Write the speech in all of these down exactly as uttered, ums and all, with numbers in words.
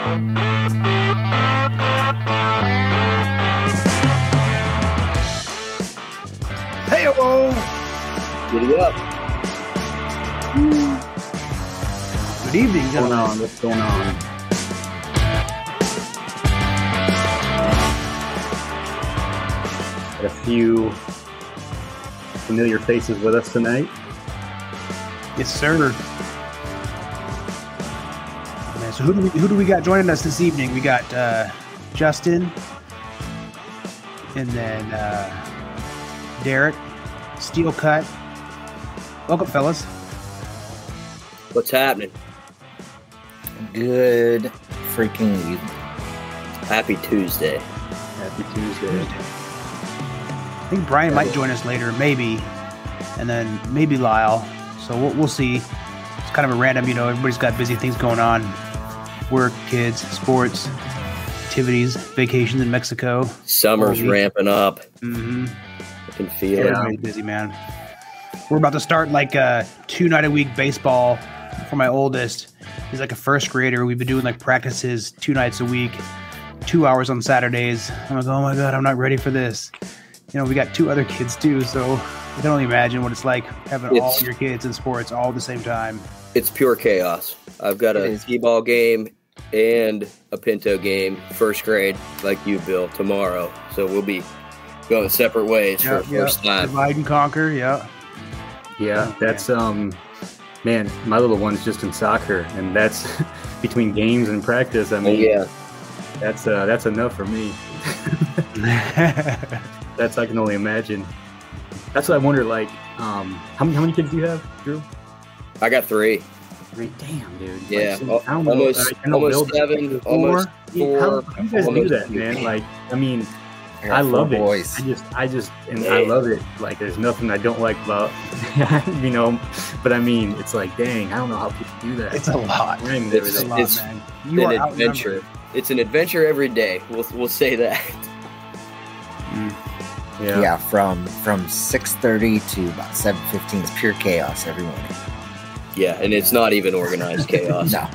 Hey-o! Giddy up. Good evening, What's going gentlemen. on? What's going on? Got a few familiar faces with us tonight. Yes, sir. Man, so who do we who do we got joining us this evening? We got uh, Justin, and then uh, Derek, Steel Cut. Welcome, fellas. What's happening? Good freaking evening. Happy Tuesday. Happy Tuesday. I think Brian might join us later, maybe, and then maybe Lyle. So we'll, we'll see. It's kind of a random, you know, everybody's got busy things going on. Work, kids, sports, activities, vacations in Mexico. Summer's Holy. ramping up. Mm-hmm. I can feel it. Everybody's busy, man. We're about to start like uh, two night a week baseball for my oldest. He's like a first grader. We've been doing like practices two nights a week, two hours on Saturdays. I'm like, oh my God, I'm not ready for this. You know, we got two other kids too, so I can only imagine what it's like having all It's- your kids in sports all at the same time. It's pure chaos. I've got It a is. t-ball game and a Pinto game, first grade, like you, Bill, tomorrow. So we'll be going separate ways for the first time. Divide and conquer, yeah. Yeah, that's um, man. My little one's just in soccer, and that's between games and practice. I Oh, mean, yeah. that's uh, that's enough for me. That's I can only imagine. That's what I wonder. Like, um, how many how many kids do you have, Drew? I got three. Three. Damn, dude. Yeah, Like, al- I don't know, almost- I know almost Bill- seven, four. almost Yeah, how, four, how do you guys do almost that, two. man? Like, I mean, I, got I four love it. boys. I just, I just, and Yeah. I love it. Like, there's nothing I don't like about, you know. But I mean, it's like, dang, I don't know how people do that. It's a lot. Time and It's- It's a everything. lot, It's man. It's You are an outnumbered. adventure. It's an adventure every day. We'll we'll say that. Yeah. Yeah, from from six thirty to about seven fifteen. It's pure chaos every morning. Yeah, and it's not even organized chaos. No,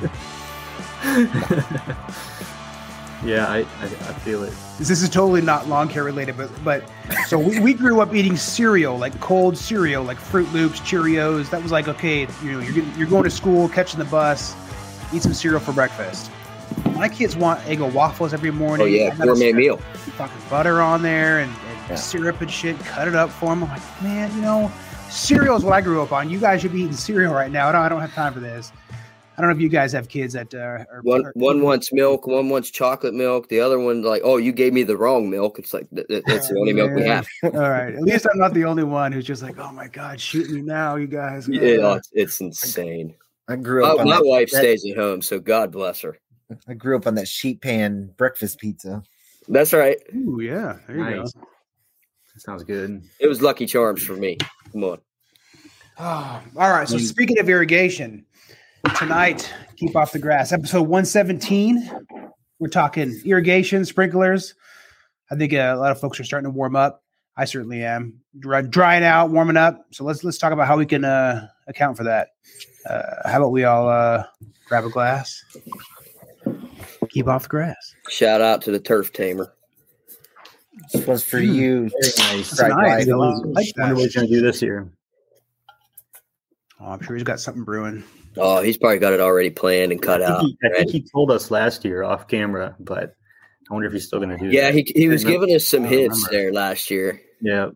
Yeah, I, I, I feel it. This is totally not lawn care related, but but so we, we grew up eating cereal, like cold cereal, like Fruit Loops, Cheerios. That was like, okay, you know, you're getting, you're going to school, catching the bus, eat some cereal for breakfast. My kids want Eggo waffles every morning. Oh yeah, I gotta gourmet stick meal. Fucking butter on there and, and Yeah. syrup and shit. Cut it up for them. I'm like, man, you know, cereal is what I grew up on. You guys should be eating cereal right now. I don't, I don't have time for this. I don't know if you guys have kids that uh, are One are- one wants milk, one wants chocolate milk. The other one's like, "Oh, you gave me the wrong milk." It's like th- th- that's the only milk we have. All right. At least I'm not the only one who's just like, oh my God, shoot me now, you guys. Yeah, it's, it's insane. I grew My, up on my that, wife that- stays at home, so God bless her. I grew up on that sheet pan breakfast pizza. That's right. Ooh, yeah. There you Nice. go. That sounds good. It was Lucky Charms for me. Come on. Oh, all right. So Mm. speaking of irrigation, tonight, keep off the grass. Episode one seventeen. We're talking irrigation, sprinklers. I think uh, a lot of folks are starting to warm up. I certainly am. Dry, drying out, warming up. So let's let's talk about how we can uh, account for that. Uh, how about we all uh, grab a glass? Keep off the grass. Shout out to the turf tamer. This was for Hmm. you. Very nice. Fried nice. white. I like I that. wonder what he's gonna do this year. Oh, I'm sure he's got something brewing. Oh, he's probably got it already planned and cut I out. think, he, I think Right? he told us last year off camera, but I wonder if he's still gonna do Yeah, that. he he was I remember- giving us some I hints remember. there last year. Yeah.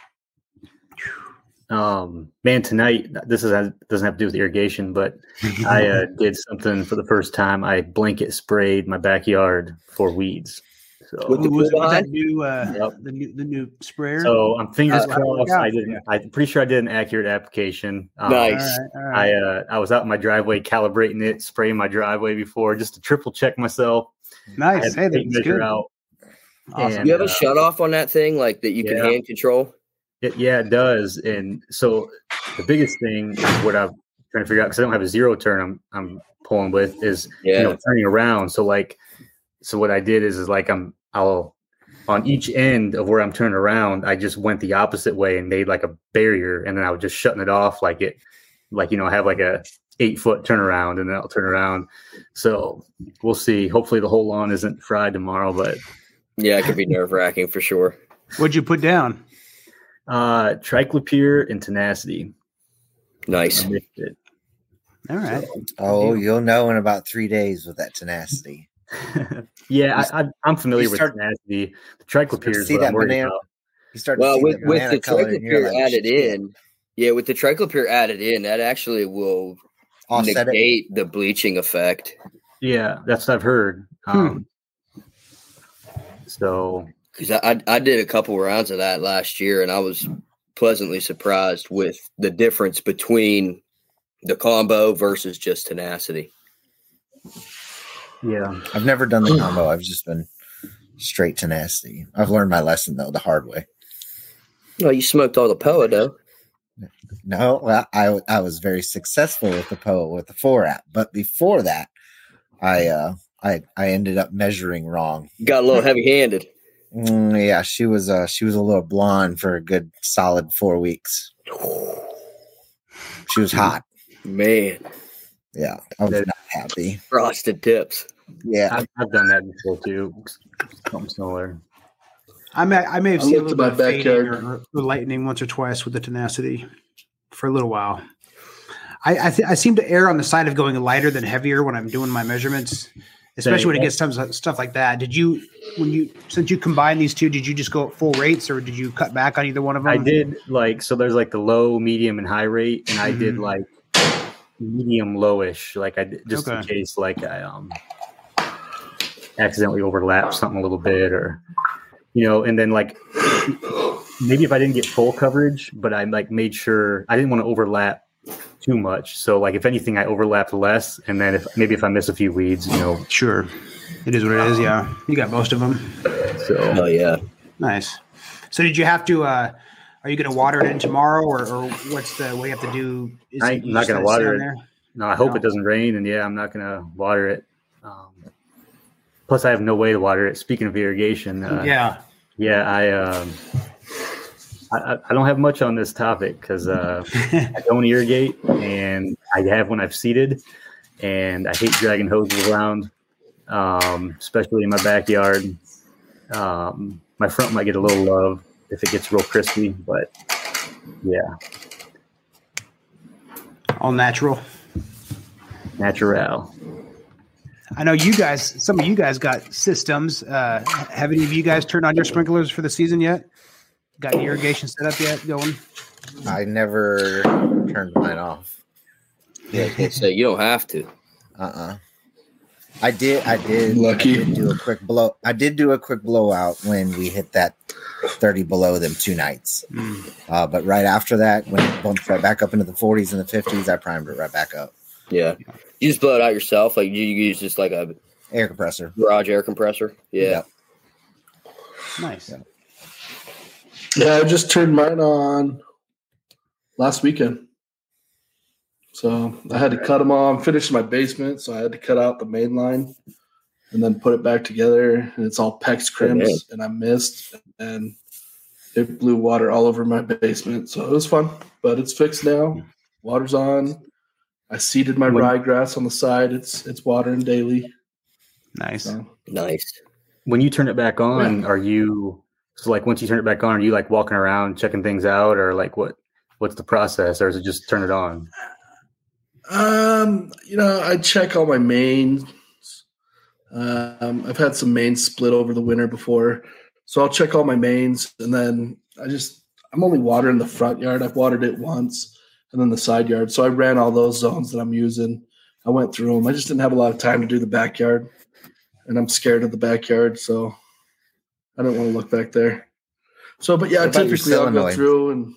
Um, man, tonight this is doesn't have to do with irrigation, but I uh, did something for the first time. I blanket sprayed my backyard for weeds. So, With the Ooh, was, pool was that behind? new, uh, Yep. the new the new sprayer? so I'm fingers Uh, crossed. yeah. I didn't. I'm pretty sure I did an accurate application. Um, all Nice. right, all right. I uh, I was out in my driveway calibrating it, spraying my driveway before just to triple check myself. I nice. had Hey, the tape that's measure good. out. Awesome. And, You have a uh, shut off on that thing, like that you can yeah. hand control. It, yeah, it does. And so the biggest thing is what I'm trying to figure out because I don't have a zero turn. I'm I'm pulling with is Yeah. you know turning around. So like, so what I did is is like I'm I'll on each end of where I'm turning around, I just went the opposite way and made like a barrier, and then I was just shutting it off like it, like you know, have like a eight foot turnaround, and then I'll turn around. So we'll see. Hopefully the whole lawn isn't fried tomorrow, but yeah, it could be nerve wracking for sure. What'd you put down? Uh, Triclopyr and Tenacity. Nice. All right. Oh, you'll know in about three days with that Tenacity. yeah, I, I, I'm familiar start, with Tenacity. The Triclopyr is see what that I'm worried banana, about. You start well, to see with, the with the Triclopyr like, added in, yeah, with the Triclopyr added in, that actually will Offset negate it. the bleaching effect. Yeah, that's what I've heard. Um, hmm. So, because I I did a couple rounds of that last year, and I was pleasantly surprised with the difference between the combo versus just Tenacity. Yeah, I've never done the combo. I've just been straight Tenacity. I've learned my lesson though the hard way. Well, you smoked all the P O A though. No, well, I I was very successful with the P O A with the four app, but before that, I uh I I ended up measuring wrong. Got a little heavy handed. Mm, yeah, she was uh she was a little blonde for a good solid four weeks. She was hot, man. Yeah, I was not happy. Frosted tips. Yeah, I've, I've done that before too. Something similar. I may I may have seen a little bit of fading backyard. or, or lightning once or twice with the Tenacity for a little while. I I, th- I seem to err on the side of going lighter than heavier when I'm doing my measurements, especially when it gets some stuff like that. Did you when you since you combine these two, did you just go at full rates or did you cut back on either one of them? I did like so. There's like the low, medium, and high rate, and I Mm-hmm. did like medium, lowish. Like I did, just Okay. in case like I um accidentally overlapped something a little bit, or you know, and then like maybe if I didn't get full coverage, but I like made sure I didn't want to overlap too much. So like if anything, I overlapped less, and then if maybe if I miss a few weeds, you know, Sure. It is what it is, yeah. You got most of them. so Oh yeah. Nice. So did you have to uh are you going to water it in tomorrow or, or what's the what you have to do? Is I'm it- you not just gonna let water sit it. on there? no, I hope No. it doesn't rain, and yeah, I'm not gonna water it. Um, plus, I have no way to water it. Speaking of irrigation, uh, Yeah. yeah, I. Um, I, I don't have much on this topic because uh, I don't irrigate, and I have when I've seeded, and I hate dragging hoses around, um, especially in my backyard. Um, my front might get a little love if it gets real crispy, but yeah, All natural. natural. I know you guys, some of you guys got systems. Uh, have any of you guys turned on your sprinklers for the season yet? Got your irrigation set up yet going? I never turned mine off. Yeah, so you don't have to. Uh uh I did. I did. Lucky. I did do a quick blow. I did do a quick blowout when we hit that thirty below them two nights. Mm. Uh, but right after that, when it bumped right back up into the forties and the fifties, I primed it right back up. Yeah. You just blow it out yourself. Like you use just like a Air compressor. garage air compressor. Yeah. Yep. Nice. Yeah. Yeah, I just turned mine on last weekend. So I had to cut them on, finish my basement, so I had to cut out the main line and then put it back together. And it's all PEX crimps, man. and I missed, and it blew water all over my basement. So it was fun, but it's fixed now. Water's on. I seeded my When- ryegrass on the side. It's it's watering daily. Nice. So. Nice. When you turn it back on, are you so like once you turn it back on, are you like walking around checking things out, or like what? What's the process, or is it just turn it on? Um, you know, I check all my mains. Um, I've had some mains split over the winter before, so I'll check all my mains, and then I just I'm only watering the front yard. I've watered it once, and then the side yard. So I ran all those zones that I'm using. I went through them. I just didn't have a lot of time to do the backyard, and I'm scared of the backyard, so I don't want to look back there. So, but yeah, What about your typically I'll go solenoid? through and.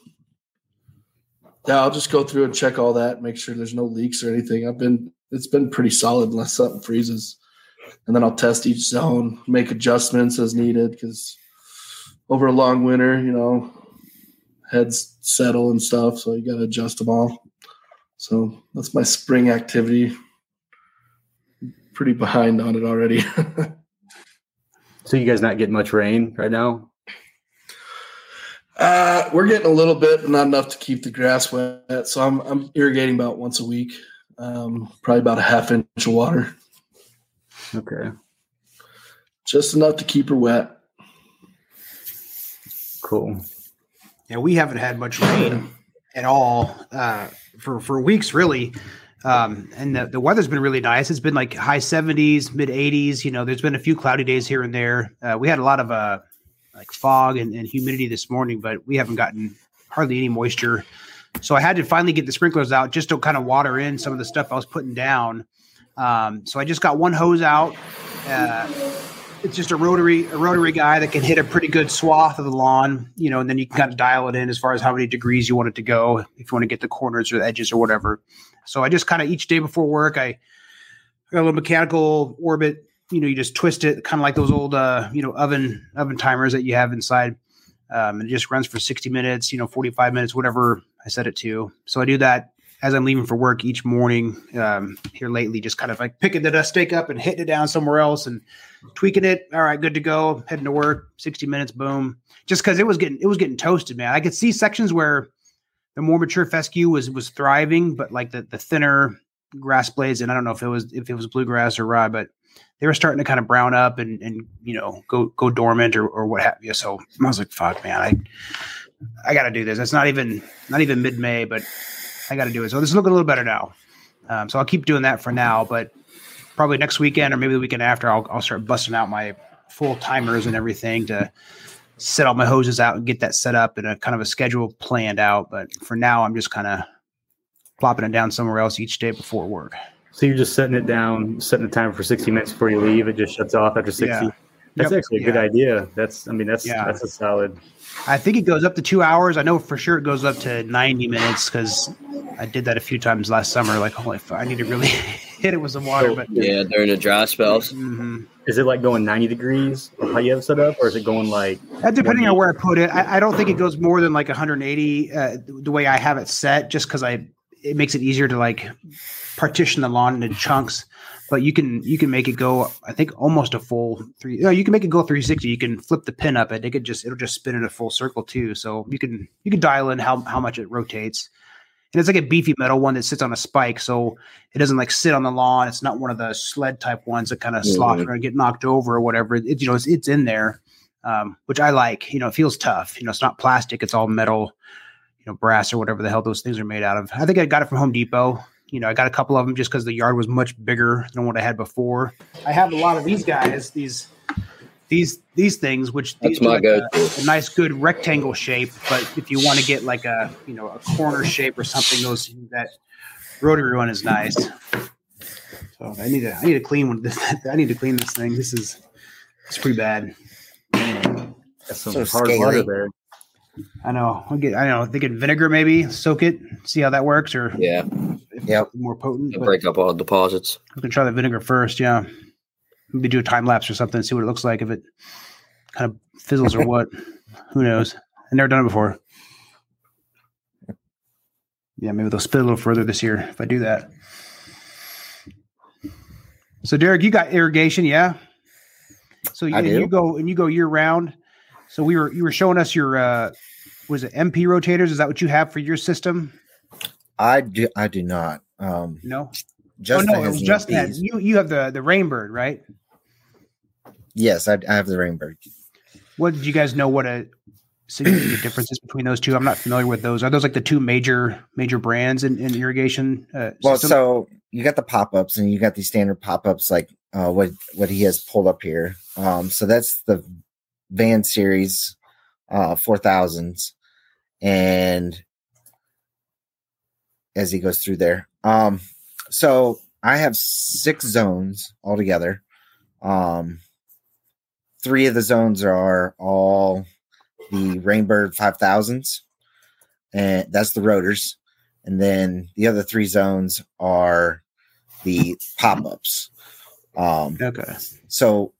Yeah, I'll just go through and check all that, make sure there's no leaks or anything. I've been, it's been pretty solid unless something freezes. And then I'll test each zone, make adjustments as needed because over a long winter, you know, heads settle and stuff. So you got to adjust them all. So that's my spring activity. Pretty behind on it already. So you guys not getting much rain right now? Uh, we're getting a little bit, but not enough to keep the grass wet. So I'm I'm irrigating about once a week. Um, probably about a half inch of water. Okay. Just enough to keep her wet. Cool. Yeah, we haven't had much rain at all uh, for for weeks, really. Um, and the, the weather's been really nice. It's been like high seventies, mid eighties. You know, there's been a few cloudy days here and there. Uh, we had a lot of uh, like fog and, and humidity this morning, but we haven't gotten hardly any moisture. So I had to finally get the sprinklers out just to kind of water in some of the stuff I was putting down. Um, so I just got one hose out. Uh, it's just a rotary, a rotary guy that can hit a pretty good swath of the lawn, you know, and then you can kind of dial it in as far as how many degrees you want it to go, if you want to get the corners or the edges or whatever. So I just kind of each day before work, I got a little mechanical orbit, you know, you just twist it kind of like those old, uh, you know, oven, oven timers that you have inside. Um, and it just runs for sixty minutes, you know, forty-five minutes, whatever I set it to. So I do that as I'm leaving for work each morning um, here lately, just kind of like picking the stake up and hitting it down somewhere else and tweaking it. All right, good to go. Heading to work, sixty minutes, boom. Just because it was getting it was getting toasted, man. I could see sections where the more mature fescue was was thriving, but like the the thinner grass blades, and I don't know if it was if it was bluegrass or rye, but they were starting to kind of brown up and and you know go go dormant or or what have you. So I was like, fuck, man, I I got to do this. It's not even not even mid May, but I got to do it. So this is looking a little better now. Um, so I'll keep doing that for now, but probably next weekend or maybe the weekend after, I'll I'll start busting out my full timers and everything to set all my hoses out and get that set up and a kind of a schedule planned out. But for now, I'm just kind of plopping it down somewhere else each day before work. So you're just setting it down, setting the timer for sixty minutes before you leave. It just shuts off after sixty. Yeah. That's Yep. actually a Yeah. good idea. That's, I mean, that's, Yeah. that's a solid. I think it goes up to two hours. I know for sure it goes up to ninety minutes because I did that a few times last summer. Like, holy fuck, I need to really hit it with some water. But Yeah, during the dry spells. mhm. Is it like going ninety degrees how you have it set up, or is it going like That depending on where I put it, I, I don't think it goes more than like one hundred eighty uh, the way I have it set, just because I it makes it easier to like partition the lawn into chunks. But you can you can make it go, I think, almost a full three. No, you can make it go three sixty. You can flip the pin up. I think it just it'll just spin in a full circle too. So you can you can dial in how how much it rotates. And it's like a beefy metal one that sits on a spike, so it doesn't like sit on the lawn. It's not one of the sled type ones that kind of Mhm. slop or get knocked over or whatever. It, you know, it's, it's in there, um, which I like. You know, it feels tough. You know, it's not plastic; it's all metal, you know, brass or whatever the hell those things are made out of. I think I got it from Home Depot. You know, I got a couple of them just because the yard was much bigger than what I had before. I have a lot of these guys, these these these things, which That's these are my like a, go-to. a nice, good rectangle shape. But if you want to get like a you know a corner shape or something, those that rotary one is nice. So I need to I need to clean one. This I need to clean this thing. This is it's pretty bad. that's some So hard scaly. water there? I know. I'll get I know. Thinking vinegar maybe soak it, see how that works, or Yeah, if Yep. it's more potent. it'll But break up all the deposits. we can try the vinegar first. Yeah, maybe do a time lapse or something, see what it looks like if it kind of fizzles or what. Who knows? I've never done it before. Yeah, maybe they'll spit a little further this year if I do that. So Derek, you got irrigation, yeah? So you, I and do. you go and you go year round. So we were you were showing us your uh was it M P rotators? Is that what you have for your system? I do. I do not. Um, No. Justin oh no, it has was an Justin. M had- Ps. You you have the the Rainbird, right? Yes, I, I have the Rainbird. What did you guys know what a significant difference is between those two? I'm not familiar with those. Are those like the two major major brands in, in irrigation? Uh, Well, system? so you got the pop ups and you got these standard pop ups like uh, what what he has pulled up here. Um, so that's the Van Series uh, four thousands, and as he goes through there, um, so I have six zones altogether. Um, three of the zones are all the Rainbird five thousands, and that's the rotors. And then the other three zones are the pop-ups. Um, okay. so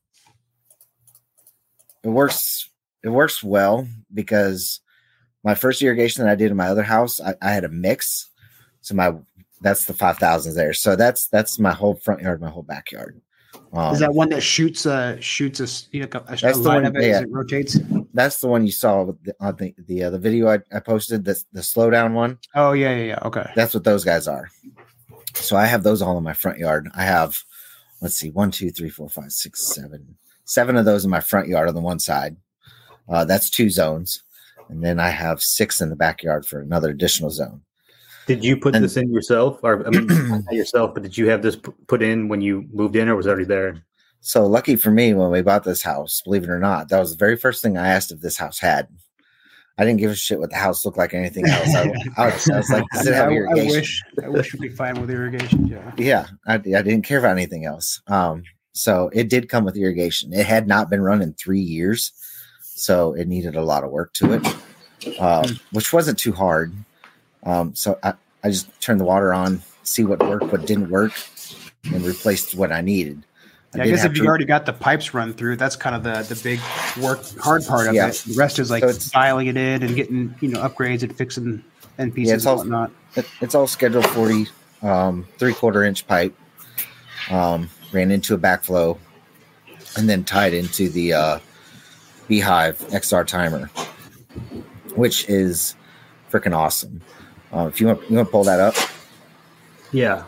it works. It works well because my first irrigation that I did in my other house, I, I had a mix. So my that's the five thousands there. So that's that's my whole front yard, my whole backyard. Um, Is that one that shoots uh shoots a s- you know a, a That's the line one- of it yeah. as it rotates? that's the one you saw with the, on the the, uh, the video I, I posted. The the slowdown one. Oh yeah yeah yeah. Okay. That's what those guys are. So I have those all in my front yard. I have, let's see, one, two, three, four, five, six, seven, seven of those in my front yard on the one side. Uh, that's two zones. And then I have six in the backyard for another additional zone. Did you put And- this in yourself? Or I mean, not yourself, but did you have this p- put in when you moved in, or was it already there? So lucky for me, when we bought this house, believe it or not, that was the very first thing I asked if this house had. I didn't give a shit what the house looked like or anything else. I, I, was, I was like, does it have I, I irrigation? wish I wish we could find with irrigation. Yeah. Yeah, I, I didn't care about anything else. Um, so it did come with irrigation. It had not been run in three years, so it needed a lot of work to it, uh, which wasn't too hard. Um, so I, I just turned the water on, see what worked, what didn't work, and replaced what I needed. Yeah, I did guess have if you to- already got the pipes run through, that's kind of the, the big work, hard part of Yeah. it. The rest is like So it's- dialing it in and getting, you know, upgrades and fixing end pieces Yeah, it's and all- whatnot. It, it's all scheduled forty, um, three quarter inch pipe. Um, ran into a backflow, and then tied into the uh, Beehive X R timer, which is freaking awesome. Uh, if you want, you want to pull that up. Yeah.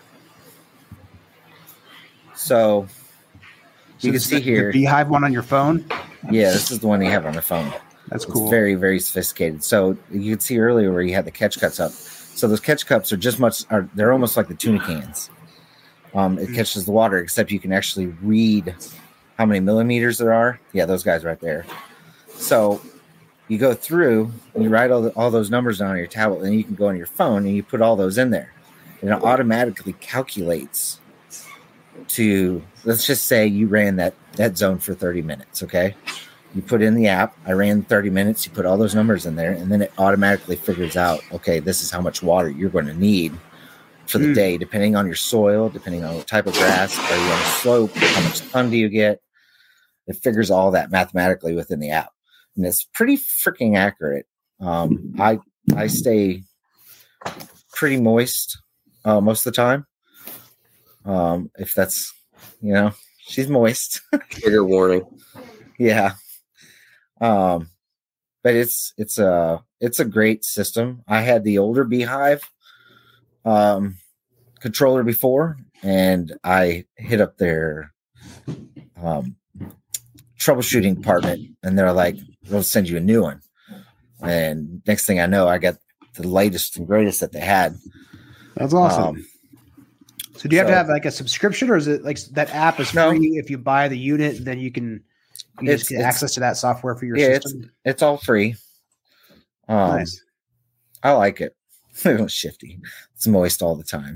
So So you can this is see the, here. the Beehive one on your phone. Yeah, this is the one you have on the phone. That's It's cool. very, very sophisticated. So you could see earlier where you had the catch cups up. So those catch cups are just much, are they're almost like the tuna cans. Um, it catches the water, except you can actually read how many millimeters there are. Yeah, those guys right there. So you go through and you write all, the, all those numbers down on your tablet, and you can go on your phone and you put all those in there. And it automatically calculates to, let's just say you ran that, that zone for thirty minutes, okay? You put in the app, I ran thirty minutes, you put all those numbers in there, and then it automatically figures out, okay, this is how much water you're going to need for the Mm. day, depending on your soil, depending on what type of grass, are you on a slope, how much sun do you get? It figures all that mathematically within the app. And it's pretty freaking accurate. Um, I I stay pretty moist uh, most of the time. Um, if that's, you know, she's moist. Trigger warning. Yeah. Um, but it's it's a it's a great system. I had the older Beehive um controller before, and I hit up their um troubleshooting department, and they're like, we'll send you a new one. And next thing I know, I got the latest and greatest that they had. That's awesome. Um, so do you have to so- have like a subscription, or is it like that app is No. free if you buy the unit, then you can you It's- just get it's- access to that software for your Yeah, it's system? it's all free. Um, Nice. I like it. Shifty. It's moist all the time.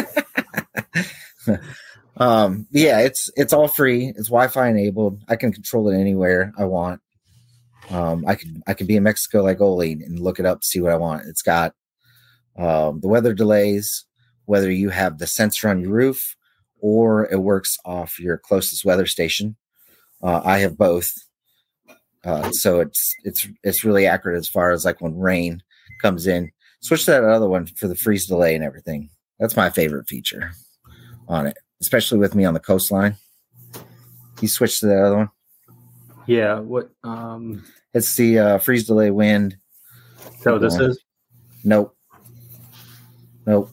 um, yeah, it's it's all free. It's Wi-Fi enabled. I can control it anywhere I want. Um, I can I can be in Mexico like Oli and look it up, see what I want. It's got um, the weather delays, whether you have the sensor on your roof or it works off your closest weather station. Uh, I have both. Uh, so it's it's it's really accurate as far as like when rain comes in. Switch to that other one for the freeze delay and everything. That's my favorite feature on it, especially with me on the coastline. You switch to that other one. Yeah. What? Um. It's the uh, freeze delay wind. So this is. Nope. Nope.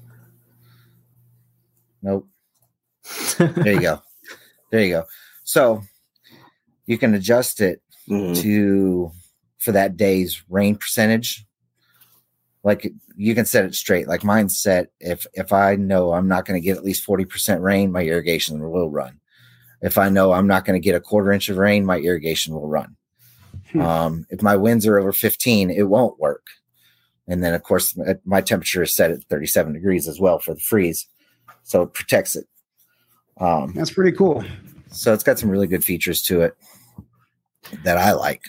Nope. There you go. There you go. So you can adjust it Mhm. to for that day's rain percentage. Like you can set it straight. Like mine's set. If if I know I'm not going to get at least forty percent rain, my irrigation will run. If I know I'm not going to get a quarter inch of rain, my irrigation will run. Hmm. Um, if my winds are over fifteen, it won't work. And then of course my- my temperature is set at thirty-seven degrees as well for the freeze, so it protects it. Um, That's pretty cool. so it's got some really good features to it that I like.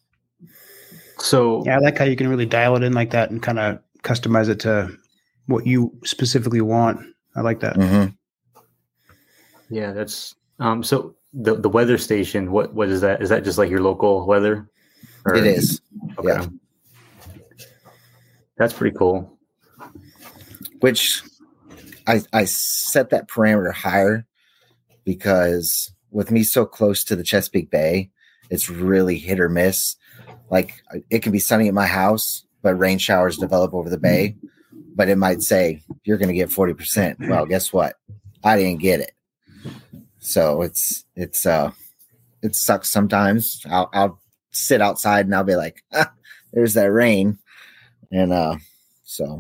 So Yeah, I like how you can really dial it in like that and kind of customize it to what you specifically want. I like that. Mhm. yeah, that's um. So the the weather station. What what is that? Is that just like your local weather? Or- It is. Okay. Yeah. That's pretty cool. Which I I set that parameter higher because with me so close to the Chesapeake Bay, it's really hit or miss. Like it can be sunny at my house, but rain showers develop over the bay, but it might say you're going to get forty percent. Well, guess what? I didn't get it. So it's, it's, uh, it sucks sometimes. I'll, I'll sit outside and I'll be like, ah, there's that rain. And, uh, so.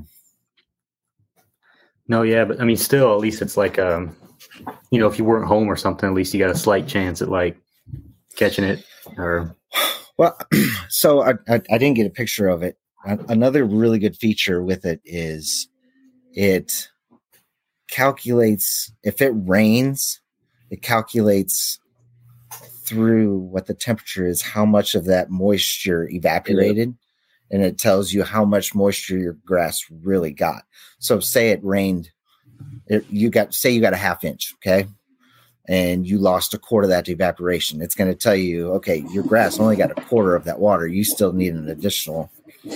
No, yeah, but I mean, still, at least it's like, um, you know, if you weren't home or something, at least you got a slight chance at like catching it. Or well, so I, I, I didn't get a picture of it. Another really good feature with it is it calculates if it rains, it calculates through what the temperature is, how much of that moisture evaporated. And it tells you how much moisture your grass really got. So say it rained, it, you got, say you got a half inch. Okay. And you lost a quarter of that to evaporation. It's going to tell you, okay, your grass only got a quarter of that water. You still need an additional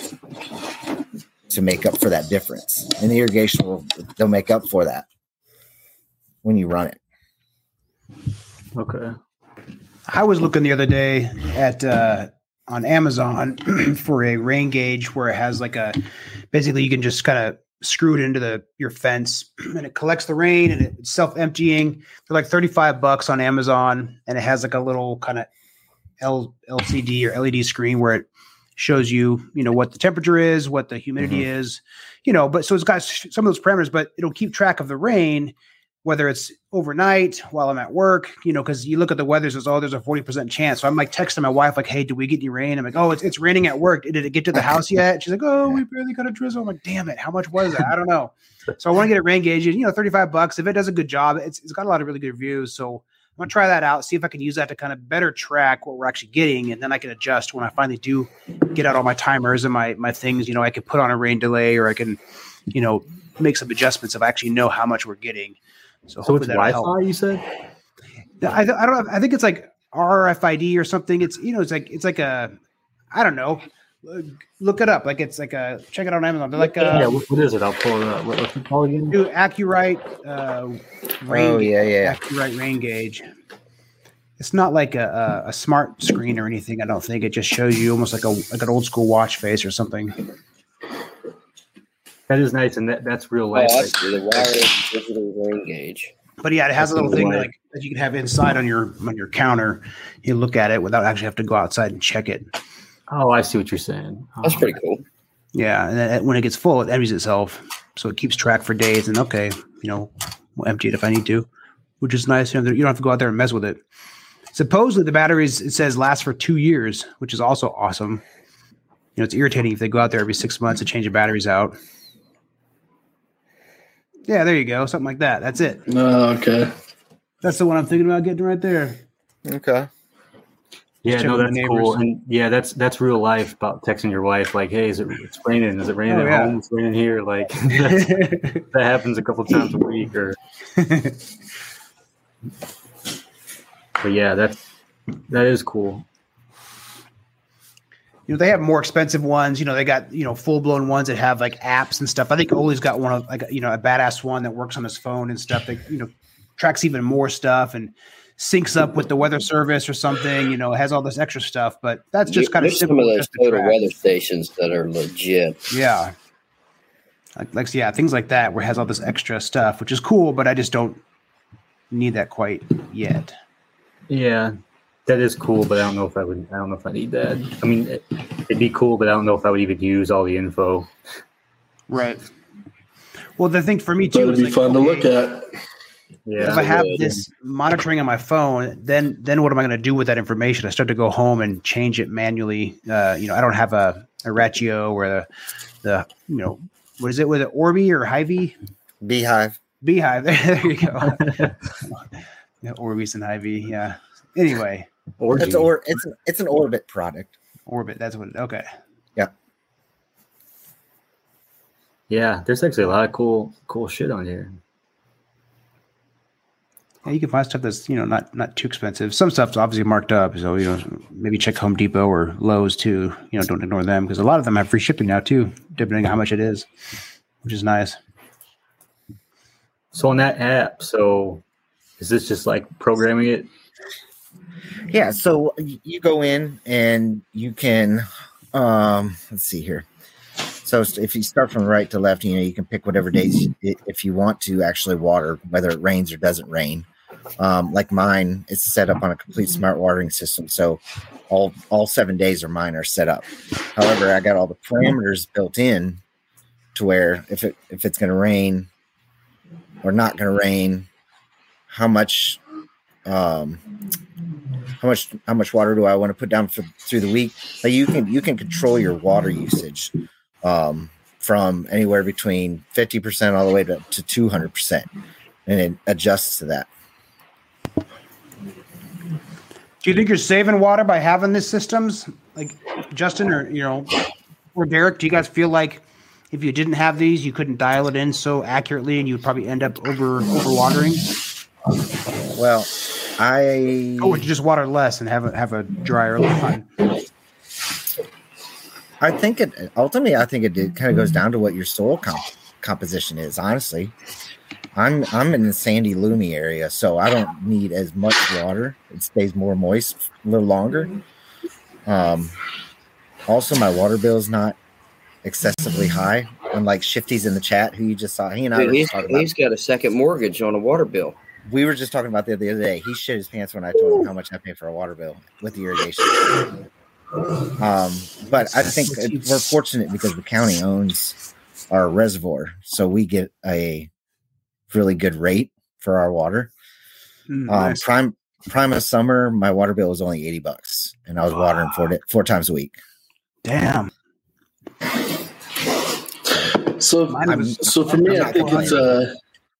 to make up for that difference. And the irrigation will, they'll make up for that when you run it. Okay. I was looking the other day at, uh, on Amazon for a rain gauge where it has like a, basically you can just kind of screw it into the, your fence and it collects the rain and it's self-emptying. They're like thirty-five bucks on Amazon and it has like a little kind of L, LCD or L E D screen where it shows you, you know, what the temperature is, what the humidity mm-hmm. is, you know, but so it's got some of those parameters, but it'll keep track of the rain, whether it's overnight while I'm at work, you know, because you look at the weather, says, oh, there's a forty percent chance. So I'm like texting my wife, like, hey, did we get any rain? I'm like, oh, it's, it's raining at work. Did it get to the house yet? She's like, oh, we barely got a drizzle. I'm like, damn it. How much was that? I don't know. So I want to get a rain gauge, you know, thirty-five bucks. If it does a good job, it's, it's got a lot of really good reviews. So I'm going to try that out, see if I can use that to kind of better track what we're actually getting. And then I can adjust when I finally do get out all my timers and my, my things, you know, I can put on a rain delay or I can, you know, make some adjustments if I actually know how much we're getting. So, so it's Wi-Fi, help. You said? I, I don't know. I think it's like R F I D or something. It's, you know, it's like, it's like a, I don't know. Look it up. Like it's like a, check it out on Amazon. They're like, a, yeah, what, what is it? I'll pull it up. What, what's it called again? Do Accurite, uh, rain, oh, yeah, yeah. Accurite rain gauge. It's not like a, a, a smart screen or anything. I don't think it just shows you almost like a, like an old school watch face or something. That is nice, and that, that's real life. Oh, I see. The wireless digital rain gauge. But yeah, it has a little thing like that you can have inside on your on your counter. You look at it without actually have to go outside and check it. Oh, I see what you're saying. Oh, that's pretty cool. Yeah, and then when it gets full, it empties itself, so it keeps track for days. And okay, you know, we'll empty it if I need to, which is nice. You know, you don't have to go out there and mess with it. Supposedly, the batteries it says last for two years, which is also awesome. You know, it's irritating if they go out there every six months and change the batteries out. Yeah, there you go. Something like that. That's it. Oh, okay. That's the one I'm thinking about getting right there. Okay. Yeah, no, that's cool. And yeah, that's that's real life about texting your wife, like, hey, is it it's raining? Is it raining oh, at yeah. home? It's raining here. Like that happens a couple times a week or but yeah, that's that is cool. You know, they have more expensive ones. You know, they got, you know, full blown ones that have like apps and stuff. I think Oli's got one of like, you know, a badass one that works on his phone and stuff that, you know, tracks even more stuff and syncs up with the weather service or something, you know, it has all this extra stuff, but that's just kind of simple. Some of those total weather stations that are legit. Yeah. Like, like, yeah, things like that where it has all this extra stuff, which is cool, but I just don't need that quite yet. Yeah. That is cool, but I don't know if I would. I don't know if I need that. I mean, it, it'd be cool, but I don't know if I would even use all the info. Right. Well, the thing for me too It'd is be like, fun okay, to look at. Yeah. If I have this monitoring on my phone, then then what am I going to do with that information? I start to go home and change it manually. Uh, you know, I don't have a, a Ratio or the the you know what is it with it Orbi or Hy-Vee? Beehive. Beehive. There you go. Yeah, Orbis and Hy-Vee. Yeah. Anyway. It's, or, it's, it's an Orbit product. Orbit, that's what it, okay. Yeah. Yeah, there's actually a lot of cool cool shit on here. Yeah, you can find stuff that's, you know, not not too expensive. Some stuff's obviously marked up, so, you know, maybe check Home Depot or Lowe's too. You know, don't ignore them because a lot of them have free shipping now too, depending on how much it is, which is nice. So on that app, so is this just like programming it? Yeah, so you go in and you can, um, let's see here. So if you start from right to left, you know, you can pick whatever days if you want to actually water, whether it rains or doesn't rain. Um, like mine, it's set up on a complete smart watering system. So all, all seven days of mine are set up. However, I got all the parameters built in to where if it, if it's going to rain or not going to rain, how much, um, how much, how much water do I want to put down for through the week? Like you can, you can control your water usage, um, from anywhere between fifty percent all the way to, to two hundred percent, and it adjusts to that. Do you think you're saving water by having these systems, like Justin, or you know, or Derek? Do you guys feel like if you didn't have these, you couldn't dial it in so accurately, and you'd probably end up over overwatering? Well, I or would you just water less and have a have a drier lawn? I think it ultimately. I think it, it kind of goes down to what your soil comp- composition is. Honestly, I'm I'm in the sandy, loomy area, so I don't need as much water. It stays more moist a little longer. Um, also, my water bill is not excessively high, unlike Shifty's in the chat, who you just saw. He and I Dude, were he's, talking about. He's got a second mortgage on a water bill. We were just talking about that the other day. He shit his pants when I told him how much I pay for a water bill with the irrigation. Um, but I think we're fortunate because the county owns our reservoir, so we get a really good rate for our water. Mm, um, nice. Prime prime of summer, my water bill was only eighty bucks, and I was watering four four times a week. Damn. So, Mine was- so for me, I'm I not think it's a.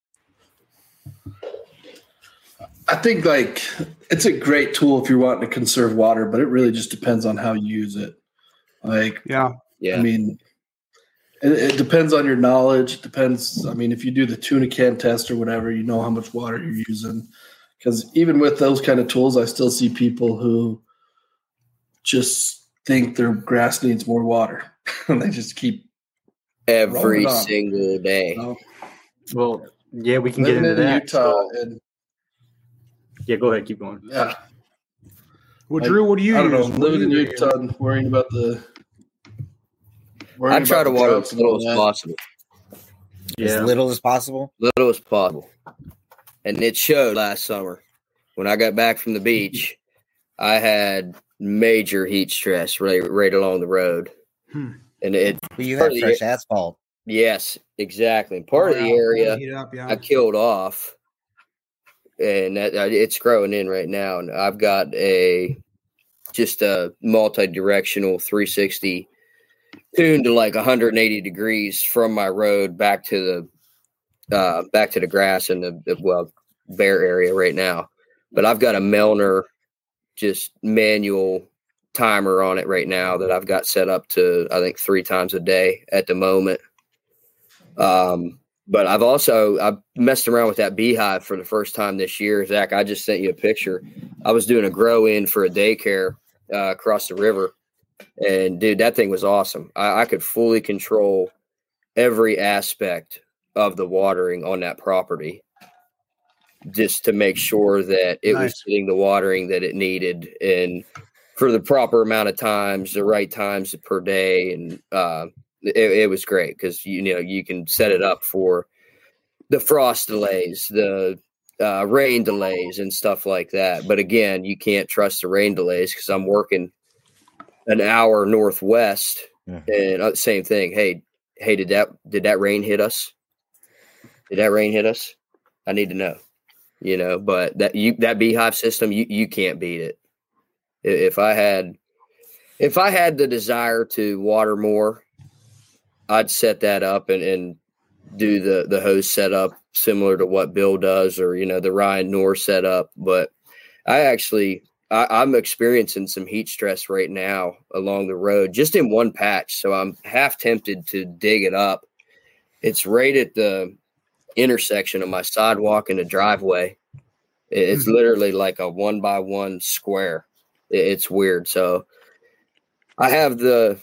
I think like it's a great tool if you're wanting to conserve water, but it really just depends on how you use it. Like, Yeah. Yeah. I mean, it, it depends on your knowledge. It depends. I mean, if you do the tuna can test or whatever, you know how much water you're using. Because even with those kind of tools, I still see people who just think their grass needs more water, and they just keep Every Roll it on. single day. you know, Well, yeah, we can living get into in that. Utah. And Yeah, go ahead, keep going. yeah, Well, Like, Drew, what do you I don't know. use? What do Living in you Utah and worrying about the. worrying I try about to the water droughts as and all little as that. possible. Yeah, As little as possible. Little as possible. And it showed last summer. When I got back from the beach, I had major heat stress right, right along the road. Hmm. And it, But you Part have of fresh the- asphalt. yes, exactly. Part of the area Heat up, yeah. I killed off, and that, uh, it's growing in right now. And I've got a just a multi-directional three sixty tuned to like one hundred eighty degrees from my road back to the uh, back to the grass in the, the well bare area right now. But I've got a Melner just manual timer on it right now that I've got set up to I think three times a day at the moment. Um, but I've also I've messed around with that beehive for the first time this year. Zach, I just sent you a picture. I was doing a grow in for a daycare uh, across the river, and dude, that thing was awesome. I, I could fully control every aspect of the watering on that property, just to make sure that it Nice. was getting the watering that it needed and for the proper amount of times, the right times per day. And uh, it, it was great because, you know, you can set it up for the frost delays, the uh, rain delays and stuff like that. But again, you can't trust the rain delays because I'm working an hour northwest Yeah. and uh, same thing. Hey, hey, did that, did that rain hit us? Did that rain hit us? I need to know. You know, but that you that beehive system, you, you can't beat it. If I had, if I had the desire to water more, I'd set that up and, and do the the hose setup similar to what Bill does, or you know the Ryan Knorr setup. But I actually I, I'm experiencing some heat stress right now along the road, just in one patch. So I'm half tempted to dig it up. It's right at the intersection of my sidewalk and the driveway. It's literally like a one by one square. It's weird. So I have the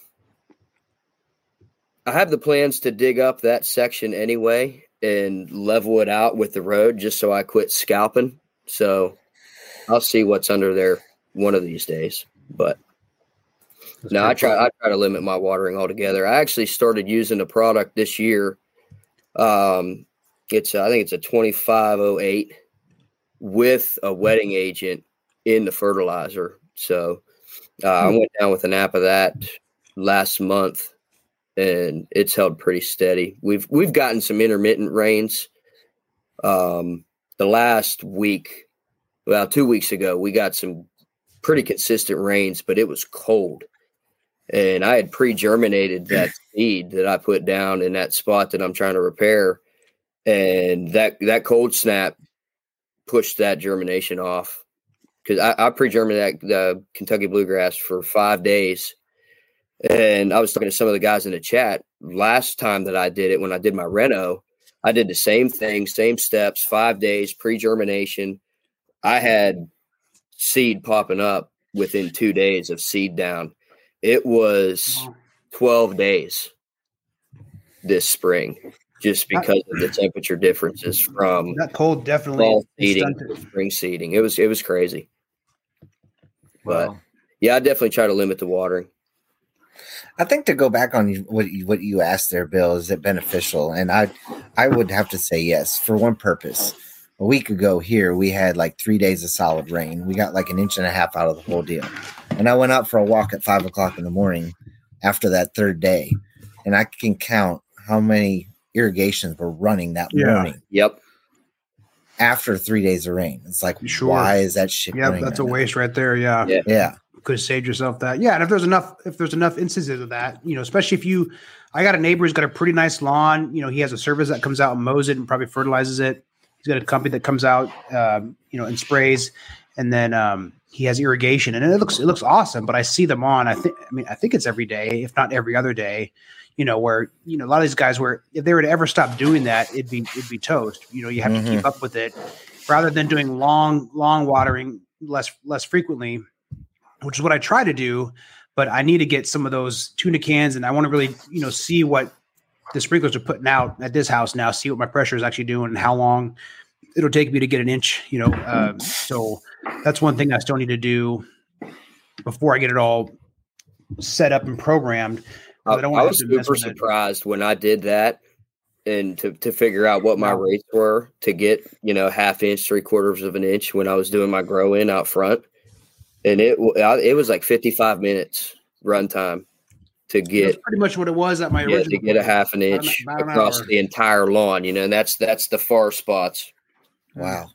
I have the plans to dig up that section anyway and level it out with the road just so I quit scalping. So I'll see what's under there one of these days. But That's No, I pretty try. cool. I try to limit my watering altogether. I actually started using a product this year. Um, it's I think it's a twenty-five oh eight with a wetting agent in the fertilizer. So uh, I went down with an app of that last month, and it's held pretty steady. We've we've gotten some intermittent rains. Um, the last week, well, two weeks ago, we got some pretty consistent rains, but it was cold. And I had pre-germinated that seed that I put down in that spot that I'm trying to repair. And that, that cold snap pushed that germination off. Because I, I pre-germinated the Kentucky bluegrass for five days. And I was talking to some of the guys in the chat. Last time that I did it, when I did my reno, I did the same thing, same steps, five days, pre-germination. I had seed popping up within two days of seed down. It was twelve days this spring, just because of the temperature differences from That cold definitely fall seeding stunted. to spring seeding. It was it was crazy. But Wow. yeah, I definitely try to limit the watering. I think to go back on you- what you, what you asked there, Bill, is it beneficial? And I, I would have to say yes for one purpose. A week ago here, we had like three days of solid rain. We got like an inch and a half out of the whole deal. And I went out for a walk at five o'clock in the morning after that third day, and I can count how many irrigations were running that Yeah. morning Yep. after three days of rain. It's like, Sure. why is that shit? Yeah, running that's a right now? waste right there. Yeah. Yeah. Yeah. Could have saved yourself that. Yeah, and if there's enough, if there's enough instances of that, you know, especially if you, I got a neighbor who's got a pretty nice lawn. You know, he has a service that comes out and mows it and probably fertilizes it. He's got a company that comes out, um, you know, and sprays, and then um, he has irrigation, and it looks it looks awesome. But I see them on. I think, I mean, I think it's every day, if not every other day. You know, where you know a lot of these guys, where if they were to ever stop doing that, it'd be it'd be toast. You know, you have Mhm. to keep up with it, rather than doing long long watering less less frequently, which is what I try to do. But I need to get some of those tuna cans, and I want to really, you know, see what the sprinklers are putting out at this house now, see what my pressure is actually doing and how long it'll take me to get an inch, you know. Um, so that's one thing I still need to do before I get it all set up and programmed. I, I don't I want was to mess super with it. surprised when I did that, and to, to figure out what my Wow. rates were to get, you know, half inch, three quarters of an inch when I was doing my grow in out front. And it w- I- it was like fifty-five minutes runtime to That's get pretty much what it was at my yeah, original to get a place. half an About an- inch about an across hour. the entire lawn, you know, and that's that's the far spots. Wow.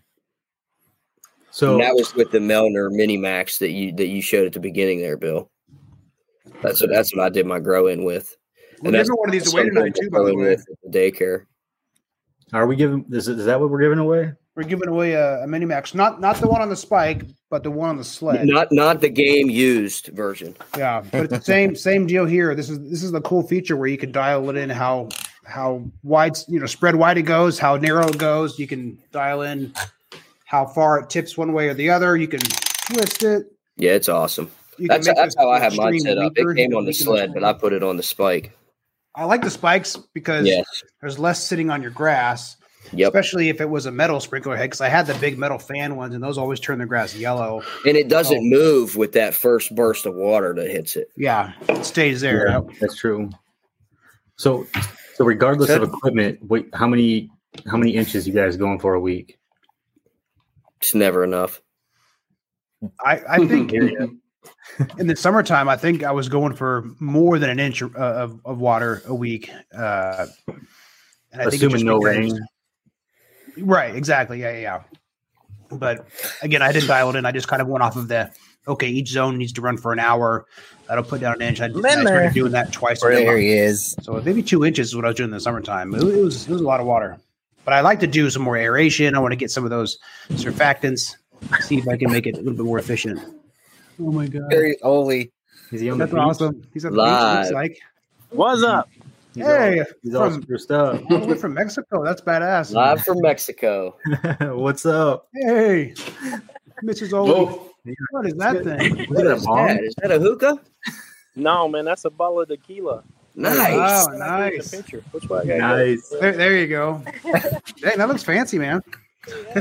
So And that was with the Melner Mini Max that you that you showed at the beginning there, Bill. That's what that's what I did my grow in with. We're And that's giving one of these away something tonight to too, by grow the in way. with at the daycare. are we giving? Is, is that what we're giving away? We're giving away a, a mini max, not not the one on the spike, but the one on the sled. Not not the game used version. Yeah, but it's the same same deal here. This is this is the cool feature where you can dial it in how how wide, you know, spread wide it goes, how narrow it goes. You can dial in how far it tips one way or the other. You can twist it. Yeah, it's awesome. You That's can make that's this how I have mine extreme set up. weaker. It You came can on the weaken sled, those- but I put it on the spike. I like the spikes because Yes. there's less sitting on your grass, Yep. especially if it was a metal sprinkler head. Because I had the big metal fan ones, and those always turn the grass yellow. And it doesn't Oh. move with that first burst of water that hits it. Yeah, it stays there. Yeah, that's true. So, so regardless of equipment, wait, how many how many inches you guys going for a week? It's never enough. I, I think Here you go. in the summertime, I think I was going for more than an inch uh, of, of water a week. Uh, and I think it's Assuming just no because- rain. Right, exactly. Yeah, yeah, yeah. But again, I didn't dial it in. I just kind of went off of the, okay, each zone needs to run for an hour. That'll put down an inch. I, I started doing that twice a There month. he is. So maybe two inches is what I was doing in the summertime. It, it was it was a lot of water. But I like to do some more aeration. I want to get some of those surfactants, see if I can make it a little bit more efficient. Oh my god. Very holy. Is he on the That's beach? awesome. He's at the beach, it Live. looks like. What's up? He's Hey, all, he's all from- spruced up. All the way from Mexico. That's badass. Live from Mexico. What's up? Hey, Missus Oldie. What is that thing? Is What it a is bomb? that? Is that a hookah? No, man, that's a bottle of tequila. Nice. Wow, Can I get nice. the picture? Which way I gotta Nice. go? There, there you go. Dang, that looks fancy, man.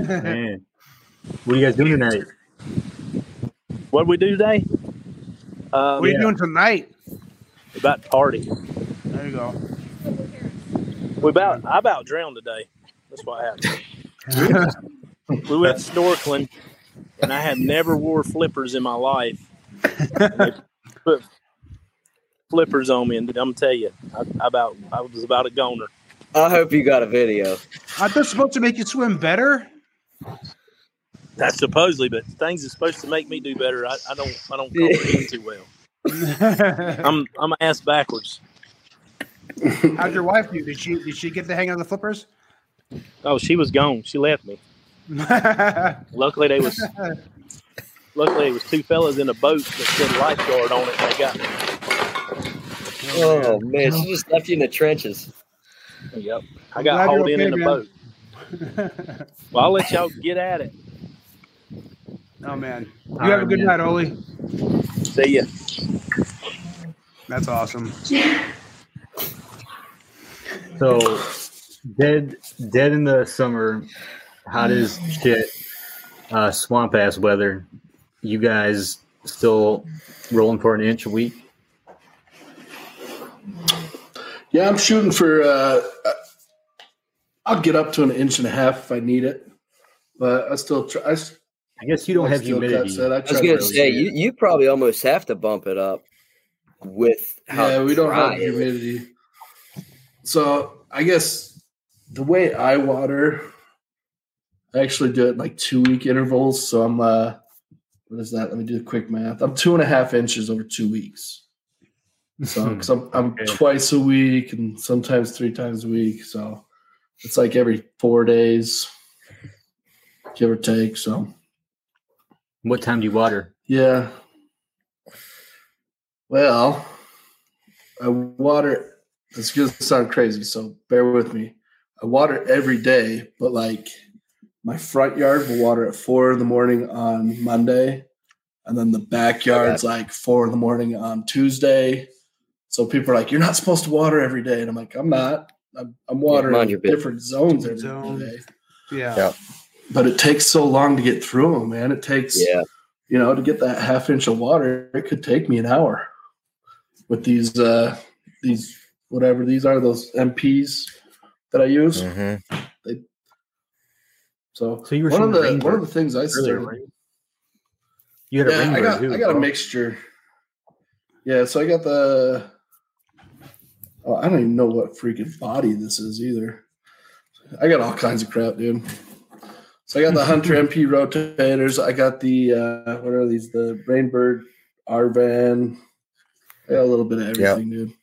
Man. What are you guys doing tonight? What we do today? Um, What are you Yeah. doing tonight? about to party. There you go. We about I about drowned today. That's what happened. We went snorkeling, and I have never wore flippers in my life. And they put flippers on me, and I'm gonna tell you, I, I about I was about a goner. I hope you got a video. Aren't they supposed to make you swim better? That's supposedly, but things are supposed to make me do better. I, I don't I don't comprehend too well. I'm I'm ass backwards. How'd your wife do? Did she did she get the hang of the flippers? Oh, she was gone. She left me. Luckily, they was luckily it was two fellas in a boat that said lifeguard on it. They got me. Oh man, she just left you in the trenches. Yep, I I'm got glad hauled you're in in okay, a man. boat. Well, I'll let y'all get at it. Oh man, you All have a right, good man. night, Oli. See ya. That's awesome. So, dead, dead in the summer, hot as shit, uh, swamp ass weather. You guys still rolling for an inch a week? Yeah, I'm shooting for. Uh, I'll get up to an inch and a half if I need it, but I still try. I, s- I guess you don't like have Steel Cut humidity. said, I I was try gonna to- say you, you probably almost have to bump it up with how Yeah, we don't dry have it is. humidity. So I guess the way I water, I actually do it in like two week intervals. So I'm uh, what is that? Let me do the quick math. I'm two and a half inches over two weeks. So because I'm I'm Okay. twice a week and sometimes three times a week. So it's like every four days, give or take. So What time do you water? yeah. Well, I water. It's going to sound crazy, so bear with me. I water every day, but like my front yard will water at four in the morning on Monday, and then the backyard's like four in the morning on Tuesday. So people are like, "You're not supposed to water every day," and I'm like, "I'm not. I'm, I'm watering mind your business. different zones every Zone. day." Yeah. Yeah. But it takes so long to get through them, man. It takes, Yeah, you know, to get that half inch of water, it could take me an hour with these, uh, these, whatever these are, those M Ps that I use. Mhm. So, So you were one of shooting the Rainbird one of the things I earlier, started. right? You had a Yeah, I Rainbird got too. I got a bro. mixture. Yeah, so I got the. Oh, I don't even know what freaking body this is either. I got all kinds of crap, dude. So I got the Hunter M P rotators. I got the uh, what are these? The Rainbird R-Van. I got a little bit of everything, dude.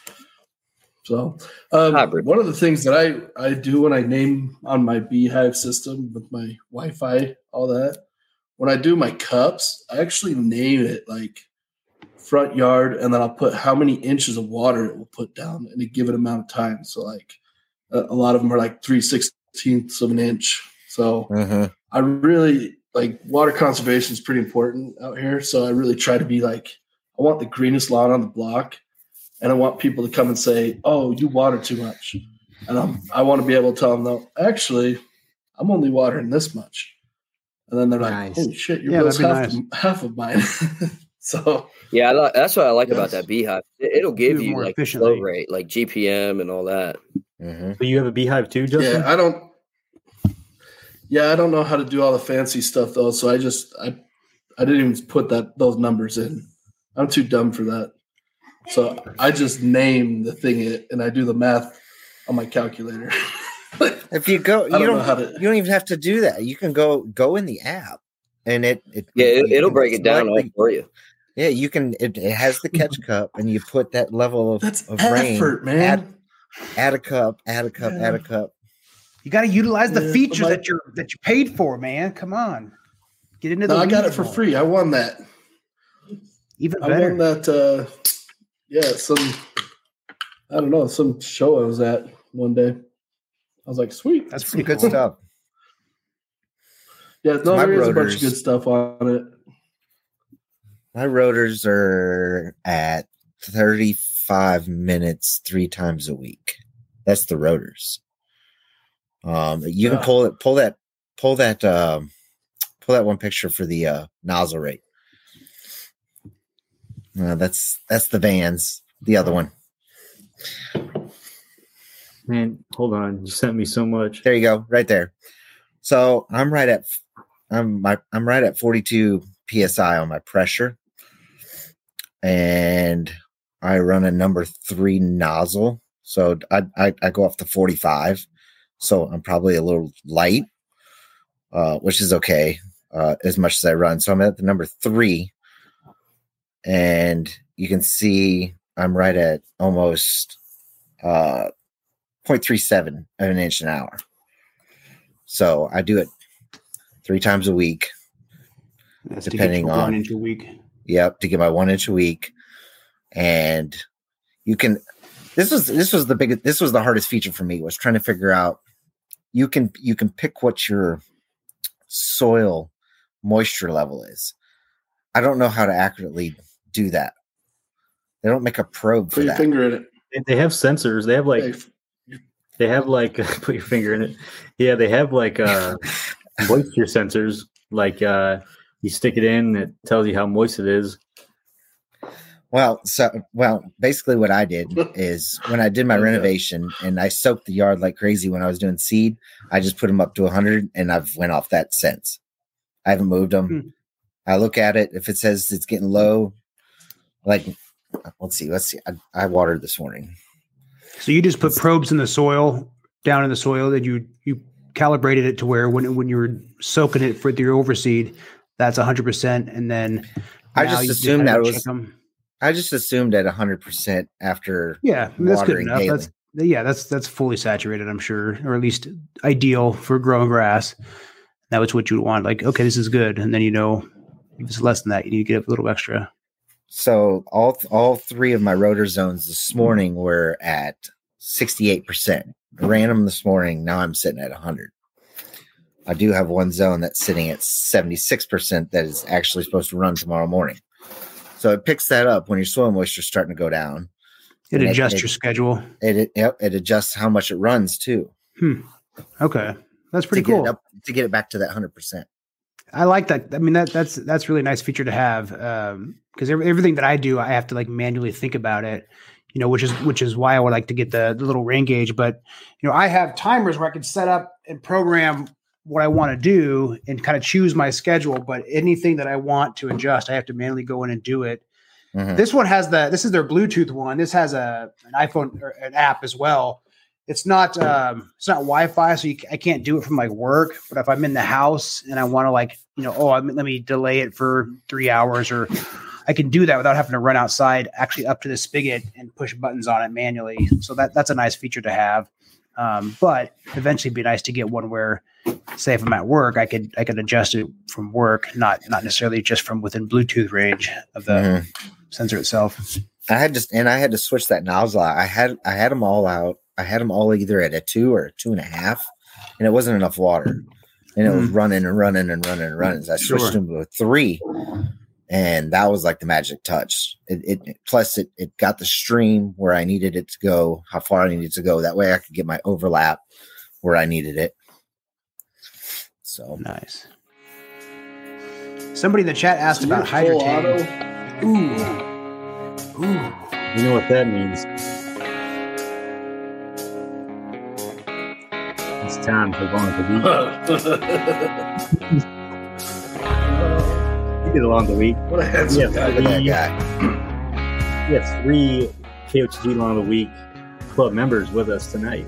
So um, Hybrid. one of the things that I, I do when I name on my Beehive system with my Wi-Fi, all that, when I do my cups, I actually name it like front yard, and then I'll put how many inches of water it will put down in a given amount of time. So like a, a lot of them are like three sixteenths of an inch. So Mhm. I really like water conservation is pretty important out here. So I really try to be like, I want the greenest lawn on the block, and I want people to come and say, "Oh, you water too much," and I'm, I want to be able to tell them, "No, actually, I'm only watering this much," and then they're like, Nice. "Holy shit, your Yeah, bill's that'd half, be the- half of mine." So yeah. I li- that's what I like Yes. about that Beehive. It, it'll give Do it you more like the efficiently. flow rate, like G P M and all that. Mhm. So you have a Beehive too, Justin? yeah, I don't. Yeah, I don't know how to do all the fancy stuff though, so I just I I didn't even put that those numbers in. I'm too dumb for that. So I just name the thing it, and I do the math on my calculator. If you go, you don't don't, know how to- you don't even have to do that. You can go go in the app, and it, it Yeah, it, you it'll can break it down all select the- for you. Yeah, you can. It, it has the catch cup, and you put that level of, That's of rain. effort, man. Add, add a cup, add a cup, Yeah. add a cup. You got to utilize the Yeah, features but my- that you're that you paid for, man. Come on, get into the. No, I got it weeds for more. free. I won that. Even I better. won that. Uh, yeah, some. I don't know, some show I was at one day. I was like, sweet. That's Some pretty good cool. stuff. Yeah, no, My there is a bunch rotors- of good stuff on it. My rotors are at thirty-five minutes three times a week. That's the rotors. Um, you can Yeah. pull it, pull that, pull that, um, pull that one picture for the uh, nozzle rate. Uh, that's that's the Vans. The other one. Man, hold on. You sent me so much. There you go, right there. So I'm right at I'm my I'm right at forty-two P S I on my pressure, and I run a number three nozzle. So I I, I go off to forty-five. So I'm probably a little light, uh, which is okay, uh, as much as I run. So I'm at the number three, and you can see I'm right at almost uh, zero point three seven of an inch an hour. So I do it three times a week, That's depending to get on one inch a week. Yep, to get my one inch a week, and you can. This was this was the biggest. This was the hardest feature for me, was trying to figure out. You can you can pick what your soil moisture level is. I don't know how to accurately do that. They don't make a probe for Put your that. finger in it. They have sensors. They have like Hey, they have like put your finger in it. Yeah, they have like uh moisture sensors. Like uh you stick it in, it tells you how moist it is. Well, so well, basically what I did is when I did my Okay. renovation and I soaked the yard like crazy when I was doing seed, I just put them up to one hundred and I've went off that since. I haven't moved them. Hmm. I look at it. If it says it's getting low, like, let's see, let's see. I, I watered this morning. So you just put probes in the soil, down in the soil, that you you calibrated it to where when when you were soaking it for your overseed, that's one hundred percent, and then I now just you assumed kinda that check was. 'em. I just assumed at one hundred percent after. Yeah, I mean, that's good watering enough. daily. That's yeah, that's that's fully saturated, I'm sure, or at least ideal for growing grass. That was what you would want. Like, okay, this is good, and then you know if it's less than that, you need to get a little extra. So all all three of my rotor zones this morning were at sixty-eight percent. I ran them this morning. Now I'm sitting at one hundred. I do have one zone that's sitting at seventy-six percent that is actually supposed to run tomorrow morning. So it picks that up when your soil moisture is starting to go down. It And adjusts it, your schedule. It, it, yep, it adjusts how much it runs too. Hmm. Okay, that's pretty to get cool. it up, to get it back to that one hundred percent. I like that. I mean, that that's that's really nice feature to have, because every, everything that I do, I have to like manually think about it. You know, which is which is why I would like to get the, the little rain gauge. But you know, I have timers where I can set up and program what I want to do and kind of choose my schedule. But anything that I want to adjust, I have to manually go in and do it. Mhm. This one has the this is their Bluetooth one. This has a an iPhone or an app as well. It's not um, it's not Wi-Fi, so you, I can't do it from like work. But if I'm in the house and I want to like you know, oh, I'm, let me delay it for three hours, or I can do that without having to run outside, actually up to the spigot and push buttons on it manually. So that that's a nice feature to have. Um, but eventually, it'd be nice to get one where, say, if I'm at work, I could I could adjust it from work, not not necessarily just from within Bluetooth range of the Mhm. sensor itself. I had just and I had to switch that nozzle out. I had I had them all out. I had them all either at a two or a two and a half, and it wasn't enough water, and it was Mm. running and running and running and running. So I switched Sure. them to a three, and that was like the magic touch. It, it plus it it got the stream where I needed it to go, how far I needed to go. That way I could get my overlap where I needed it. So Nice. Somebody in the chat asked about Full hydrotain. auto. Ooh, ooh. You know what that means? It's time for going to week. You get along the week. What a handsome Yeah, guy. look at that we- guy. We have three K O T G Long of the Week club members with us tonight.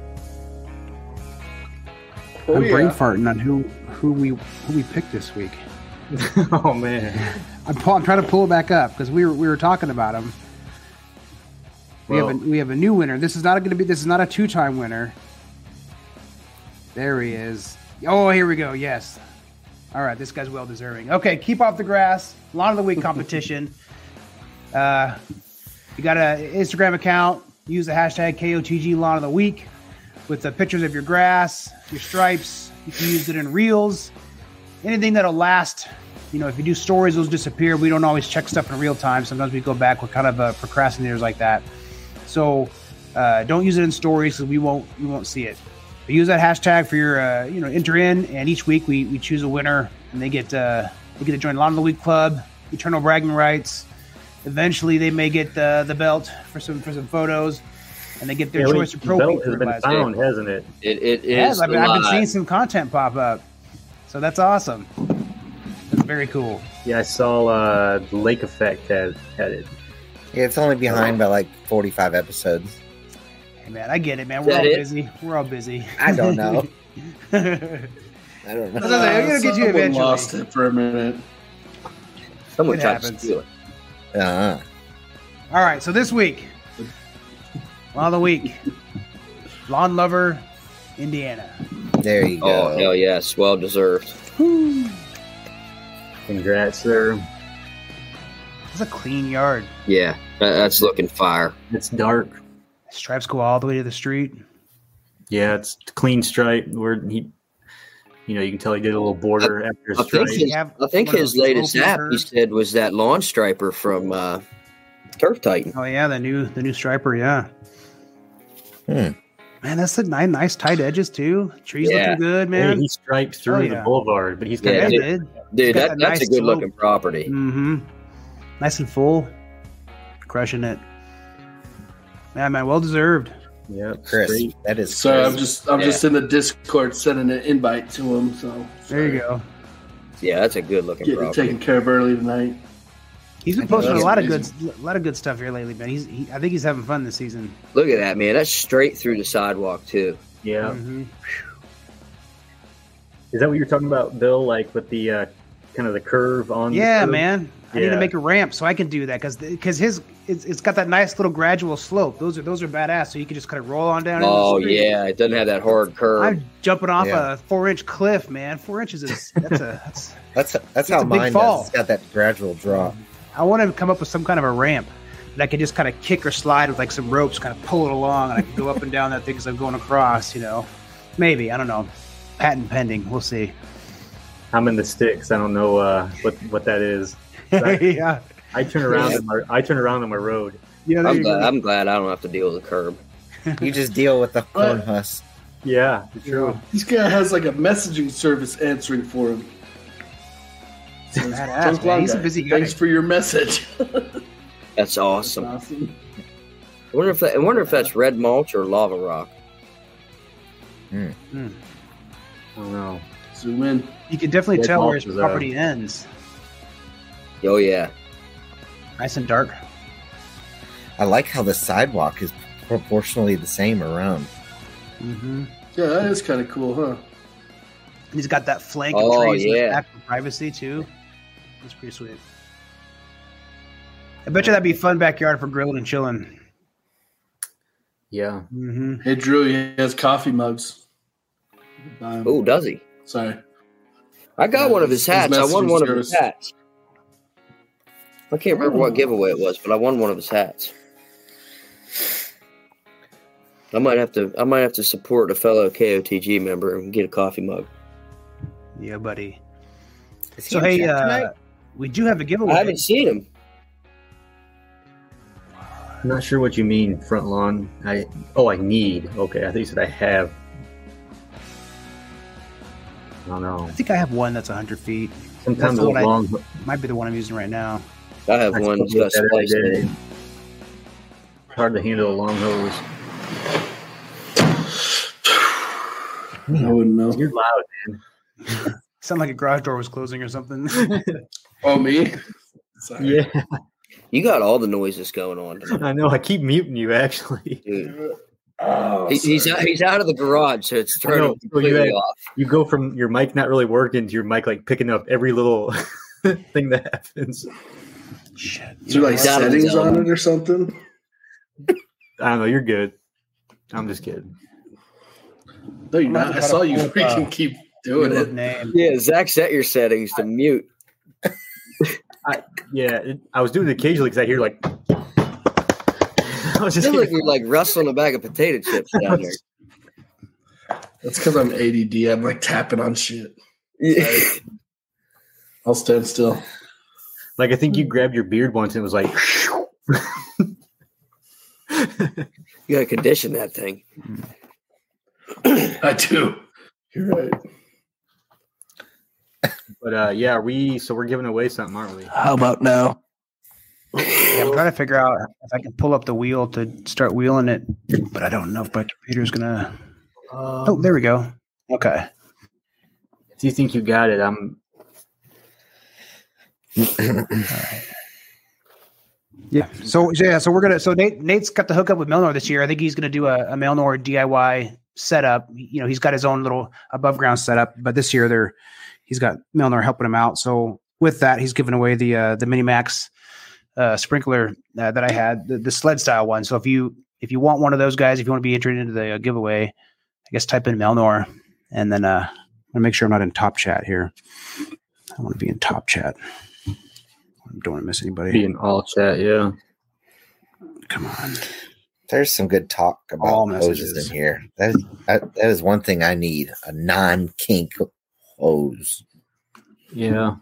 Oh, I'm yeah. brain farting on who who we who we picked this week. Oh man! I'm, pull, I'm trying to pull it back up because we were we were talking about him. We Well- have a we have a new winner. This is not going to be. This is not a two time winner. There he is. Oh, here we go. Yes. All right, this guy's well deserving. Okay, keep off the grass. Lawn of the week competition. uh, you got an Instagram account. Use the hashtag K O T G Lawn of the Week with the pictures of your grass, your stripes. You can use it in reels. Anything that'll last. You know, if you do stories, those disappear. We don't always check stuff in real time. Sometimes we go back. We're kind of uh, procrastinators like that. So uh, don't use it in stories because we won't we won't see it. But use that hashtag for your uh, you know enter in, and each week we, we choose a winner, and they get uh, they get to join Lawn of the Week Club, Eternal Bragging Rights, Eventually, they may get the the belt for some for some photos, and they get their Yeah, choice the of pro belt feet has been fertilizer. found, hasn't it? It, it Yes, is. I've been, I've been alive. seeing some content pop up, so that's awesome. That's very cool. Yeah, I saw uh, the Lake Effect had had it. Yeah, it's only behind by like forty-five episodes. Hey man, I get it, man. Is We're that all it? busy. We're all busy. I don't know. That's I don't know. what I'm saying. I'm gonna get you someone eventually. lost it for a minute. Someone It tried to happens. steal it. Uh-huh. All right, so this week, law of the week, Lawn Lover, Indiana. There you go. Oh hell yes, well deserved. Congrats, sir. It's a clean yard. Yeah, that, that's looking fire. It's dark. Stripes go all the way to the street. Yeah, it's clean stripe. Where he, you know, you can tell he did a little border after his I think stripe. his, have I think one of his those latest sloping app he curves. said was that lawn striper from uh, Turf Titan. Oh yeah, the new the new striper. Yeah. Hmm. Man, that's the nice, nice tight edges too. Trees Yeah. looking good, Yeah, man. he striped through Oh, the yeah. boulevard, but he's got Yeah, Yeah, he dude. did. Dude, got that, that that's nice a good looking slope. property. Mm-hmm. Nice and full. Crushing it. Yeah, man, well deserved. yeah, Chris, straight. that is So I'm crazy. just I'm Yeah. just in the Discord sending an invite to him. So There you go. Yeah, that's a good looking getting it property. taken care of early tonight. He's been I think posting a that's lot of good, amazing. a lot of good stuff here lately, man. He's, he, I think he's having fun this season. Look at that, man. That's straight through the sidewalk too. Yeah. Mhm. Is that what you're talking about, Bill? Like with the uh, kind of the curve on? the Yeah, curve? man. I need to Yeah. make a ramp so I can do that because because his it's, it's got that nice little gradual slope. Those are those are badass. So you can just kind of roll on down. into the Oh street. yeah, it doesn't have that hard curve. I'm jumping off Yeah. a four inch cliff, man. Four inches is that's a. That's, That's that's It's how a big mine fall. does. It's got that gradual drop. I want to come up with some kind of a ramp that I can just kind of kick or slide with like some ropes, kind of pull it along, and I can go up and down that thing as I'm going across. You know, maybe I don't know. Patent pending. We'll see. I'm in the sticks. I don't know uh, what what that is. Right. yeah. I turn around Yeah. on my I turn around on my road. Yeah. There I'm you glad. go. I'm glad I don't have to deal with the curb. You just deal with the corn husk. Yeah, it's true. This guy has like a messaging service answering for him. Says, Badass, "Drunk man. Lawn He's a Guy, busy guy." Thanks for your message. That's awesome. Awesome. I wonder if that, I wonder if that's red mulch or lava rock. Hmm. I don't know. Zoom in. You can definitely Red tell where his mulch is, uh, property ends. Oh yeah. Nice and dark. I like how the sidewalk is proportionally the same around. Mm-hmm. Yeah, that is kind of cool, huh? And he's got that flank Oh, of trees in the yeah. back for privacy too. That's pretty sweet. I bet you that'd be a fun backyard for grilling and chilling. Yeah. Mm-hmm. Hey, Drew, he has coffee mugs. Um, Oh, does he? sorry. I got Yeah, one of his his- his hats. I won messaging one of his service. hats. I can't remember what giveaway it was, but I won one of his hats. I might have to. I might have to support a fellow K O T G member and get a coffee mug. Yeah, buddy. Is he So in hey, chat uh, tonight? we do have a I giveaway. haven't seen him. I'm not sure what you mean, front lawn. I oh, I need. Okay, I think you said I have. I don't know. I think I have one that's one hundred feet. Sometimes That's the what I- long. Might be the one I'm using right now. I have I one still that's get got that every spliced in day. it. Hard to handle a long hose. I wouldn't know. You're loud, man. Sound like a garage door was closing or something. Oh, me? Sorry. Yeah, You got all the noises going on tonight, I know. I keep muting you, actually. dude. Oh, He, he's sorry. out, he's out of the garage, so it's I know. turned So you completely had- off. You go from your mic not really working to your mic like picking up every little thing that happens. Shit. Is there like He's out of his settings on element. it or something? I don't know. You're good. I'm just kidding. No, you're I'm not. not I gonna saw you pull up, uh, freaking keep doing Your it. name. Yeah, Zach set your settings to mute. Yeah, it, I was doing it occasionally because I hear like. I was I just feel like you're like rustling a bag of potato chips down there. That's because I'm A D D. I'm like tapping on shit. Yeah. I'll stand still. like I think you grabbed your beard once and it was like. You gotta condition that thing. I do. You're right. But uh, yeah, we so we're giving away something, aren't we? How about now? Yeah, I'm trying to figure out if I can pull up the wheel to start wheeling it, but I don't know if my computer's gonna. Um, Oh, there we go. Okay. If you think you got it, I'm. All right. Yeah. So yeah. So we're gonna. So Nate Nate's got the hookup with Melnor this year. I think he's gonna do a, a Melnor D I Y setup. You know, he's got his own little above ground setup, but this year they're he's got Melnor helping him out. So with that, he's giving away the uh, the Minimax uh, sprinkler uh, that I had, the, the sled style one. So if you if you want one of those guys, if you want to be entered into the uh, giveaway, I guess type in Melnor, and then uh, I'm gonna make sure I'm not in top chat here. I want to be in top chat. I don't want to miss anybody. Be in all chat, yeah. Come on. There's some good talk about All hoses messages. in here. That is, that, that is one thing I need, a non-kink hose. Yeah.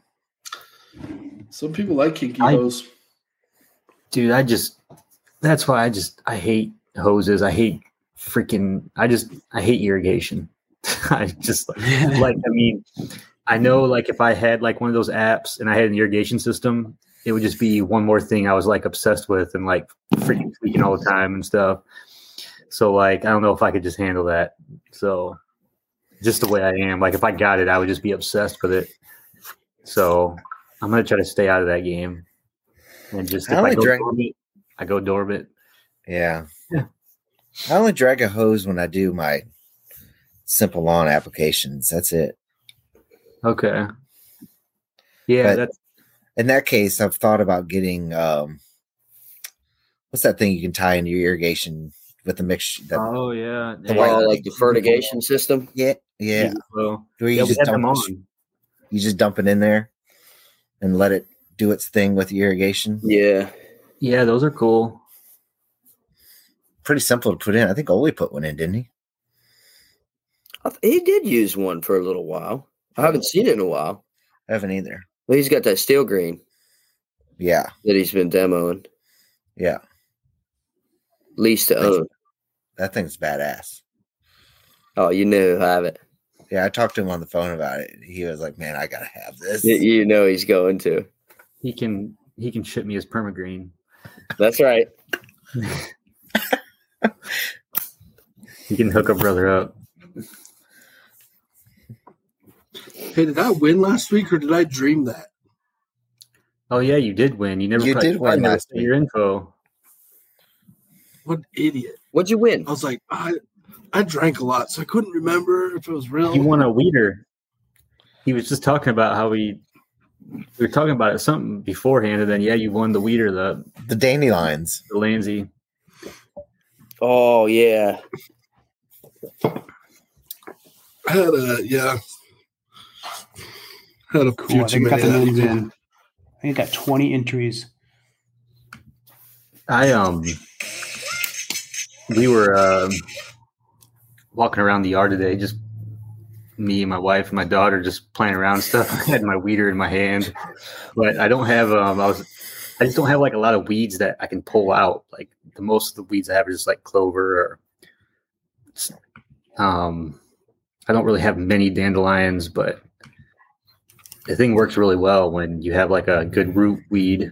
Some people like kinky I- hose. Dude, I just that's why I just I hate hoses. I hate freaking I just I hate irrigation. I just like I mean, I know like if I had like one of those apps and I had an irrigation system, it would just be one more thing I was like obsessed with and like freaking tweaking all the time and stuff. So like I don't know if I could just handle that. So just the way I am, like if I got it, I would just be obsessed with it. So I'm gonna try to stay out of that game. And just I if I, only go drank- dormant, I go dormant. Yeah. Yeah. I only drag a hose when I do my simple lawn applications. That's it. Okay. Yeah, But- that's In that case, I've thought about getting um, what's that thing you can tie into your irrigation with the mix? That, oh yeah. The yeah. white- Oh, like the fertigation system. yeah, yeah. Well, Where you yeah, we just had dump them it, on. you just dump it in there and let it do its thing with the irrigation. Yeah. Yeah, those are cool. Pretty simple to put in. I think Ole put one in, didn't he? I th- He did use one for a little while. I haven't seen it in a while. I haven't either. Well, he's got that steel green Yeah, that he's been demoing. yeah. Lease to own. That thing's badass. Oh, you know who have it. Yeah, I talked to him on the phone about it. He was like, "Man, I gotta have this." You, you know he's going to. He can he can ship me his permagreen. That's right. He can hook a brother up. Hey, did I win last week or did I dream that? Oh yeah, you did win. You never You probably did win provided last us your info. What an idiot. What'd you win? I was like, I I drank a lot, so I couldn't remember if it was real. He won a weeder. He was just talking about how we we were talking about it something beforehand, and then yeah, you won the weeder, the The dandelions. the Landsy. Oh, yeah. I had a, yeah. Had a Cool. few I too think I got the many. names in. I think I got twenty entries. I um we were um walking around the yard today, just me and my wife and my daughter just playing around and stuff. I had my weeder in my hand, but I don't have um I was I just don't have like a lot of weeds that I can pull out. Like the most of the weeds I have are just like clover or um I don't really have many dandelions, but the thing works really well when you have like a good root weed.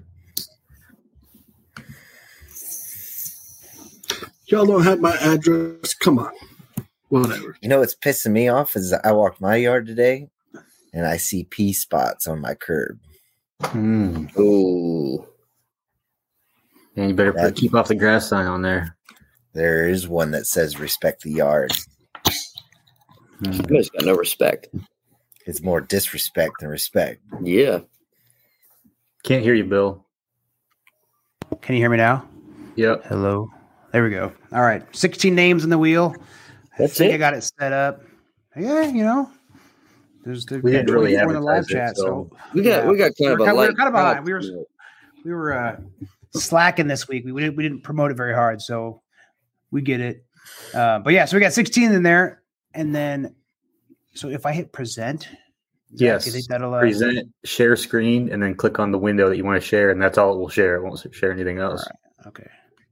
Y'all don't have my address. Come on. Whatever. You know what's pissing me off is I walked my yard today and I see pea spots on my curb. Mm. Ooh. And you better put That- keep off the grass sign on there. There is one that says respect the yard. Mm. You guys got no respect. It's more disrespect than respect. Yeah. Can't hear you, Bill. Can you hear me now? Yep. Hello. There we go. All right. sixteen names in the wheel. That's I think it? I got it set up. Yeah, you know. There's the We didn't really in the live advertise it, chat, so- so We got yeah. we got kind We of were a kind- we were light kind of behind. crowd. We were- we were uh, slacking this week. We, we didn't we didn't promote it very hard, so we get it. Uh, but yeah, so we got sixteen in there, and then so if I hit present, Zach, Yes. you think that'll uh, Present, share screen, and then click on the window that you want to share, and that's all it will share. It won't share anything else. All right. Okay.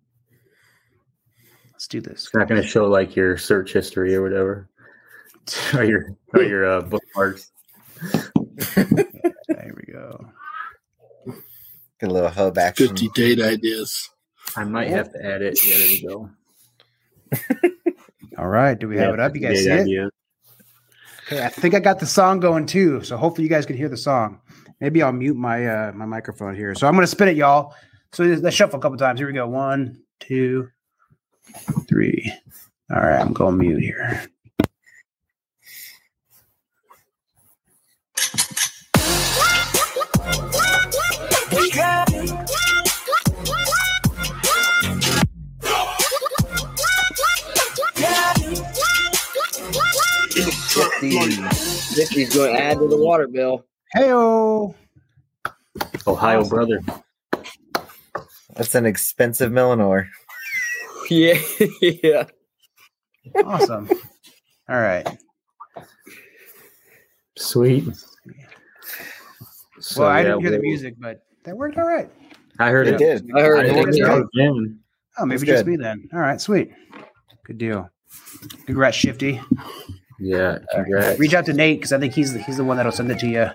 Let's do this. It's not going to show like your search history or whatever, or your or your uh, bookmarks. There we go. Get a little hub action. fifty date ideas. I might have to add it. Yeah, there we go. All right. Do we have Yeah, it up? You guys fifty see it? ideas. Okay, I think I got the song going too. So hopefully you guys can hear the song. Maybe I'll mute my uh, my microphone here. So I'm going to spin it, y'all. So let's shuffle a couple times. Here we go. One, two, three. All right, I'm going mute here. fifty's going to add to the water bill. Hey-o. Ohio brother. That's an expensive Millenor. Yeah, yeah. Awesome. All right. Sweet. So, Well, I yeah, didn't hear the we'll- music, but that worked all right. I heard It it. did. I heard I it. heard it Yeah. again. Oh, maybe That's just good. me then. All right, sweet. Good deal. Congrats, Shifty. Yeah, congrats. Reach out to Nate because I think he's the, he's the one that'll send it to you.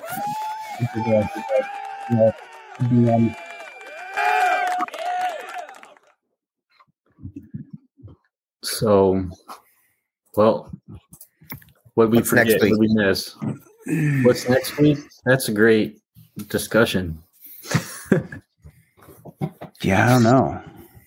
Um, So, well, what we What's next forget, week? what we miss. What's next week? That's a great discussion. Yeah, I don't know.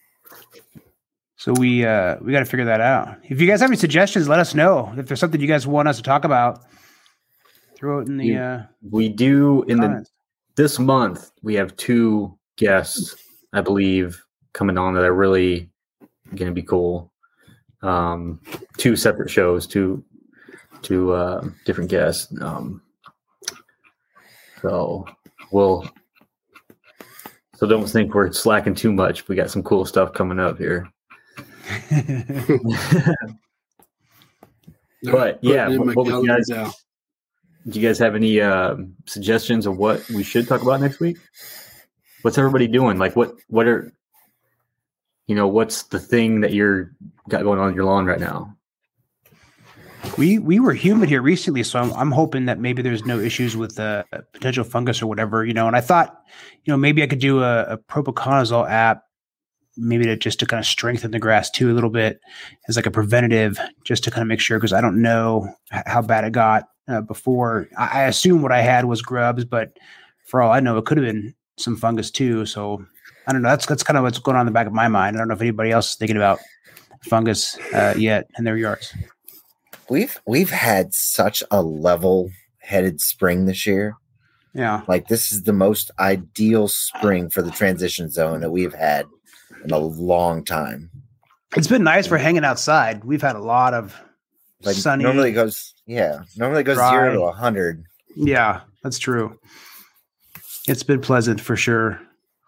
So we uh we got to figure that out. If you guys have any suggestions, let us know. If there's something you guys want us to talk about, throw it in the You- uh, We do in the comments. this month. We have two guests, I believe, coming on that are really going to be cool. Um, two separate shows, two two uh, different guests. Um, so we'll. So don't think we're slacking too much. We got some cool stuff coming up here. But yeah, Putting in my what, what would you calendar guys? now. Do you guys have any uh, suggestions of what we should talk about next week? What's everybody doing? Like, what what are you know? What's the thing that you're got going on in your lawn right now? we we were humid here recently, so I'm I'm hoping that maybe there's no issues with uh, potential fungus or whatever, you know. And I thought, you know, maybe I could do a, a propiconazole app, maybe to just to kind of strengthen the grass too a little bit as like a preventative, just to kind of make sure, because I don't know h- how bad it got uh, before. I, I assume what I had was grubs, but for all I know, it could have been some fungus too. So I don't know. That's that's kind of what's going on in the back of my mind. I don't know if anybody else is thinking about fungus uh, yet in their yards. We've we've had such a level-headed spring this year. Yeah. Like this is the most ideal spring for the transition zone that we've had in a long time. It's been nice for hanging outside. We've had a lot of Like sunny. normally it goes, yeah, normally it goes dry. zero to a hundred. Yeah, that's true. It's been pleasant for sure.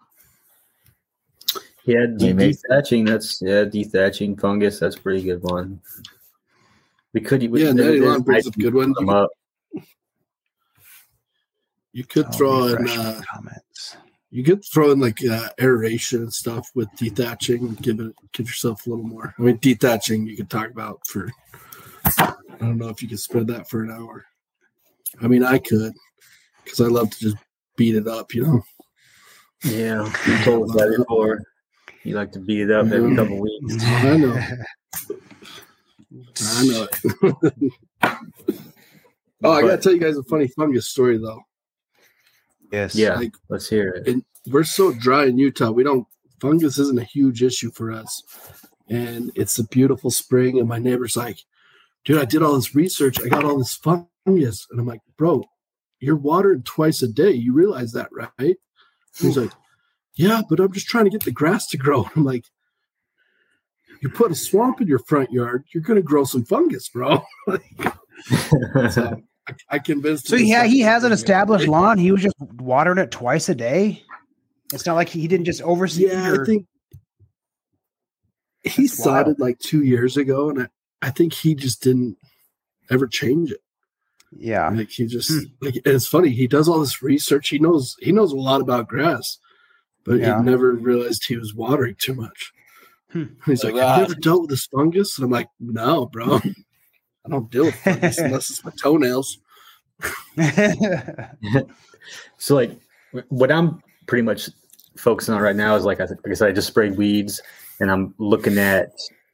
Yeah, de- Maybe. dethatching. That's yeah, dethatching fungus. That's a pretty good one. We could. We, Yeah, there- Natty there's Lawn brings up items good one. come up. You could I'll throw in refresh my uh, comments. you could throw in like uh, aeration and stuff with dethatching. Give it give yourself a little more. I mean, dethatching you could talk about for. I don't know if you could spread that for an hour. I mean, I could because I love to just beat it up. You know. Yeah, you told us that before. You like to beat it up every Mhm. couple weeks. I know. I know it. Oh, I gotta But- tell you guys a funny fungus story though. Yes. Yeah, Like, let's hear it. and we're so dry in Utah. We don't fungus isn't a huge issue for us, and it's a beautiful spring. And my neighbor's like, "Dude, I did all this research. I got all this fungus," and I'm like, "Bro, you're watering twice a day. You realize that, right?" And he's like, "Yeah, but I'm just trying to get the grass to grow." I'm like, "You put a swamp in your front yard, you're going to grow some fungus, bro." So I, I convinced. So him to yeah, he start- has an established lawn. He was just watering it twice a day. It's not like he didn't just oversee. Yeah, or, I think he That's started wild. like two years ago, and I, I think he just didn't ever change it. yeah. Like he just Hmm. like and it's funny. He does all this research. He knows he knows a lot about grass, but Yeah. he never realized he was watering too much. Hmm. He's Oh, like, "Have you God. ever dealt with this fungus?" And I'm like, "No, bro. I don't deal with fungus unless it's my toenails." So, like, what I'm pretty much focusing on right now is like I, like I said, I just sprayed weeds, and I'm looking at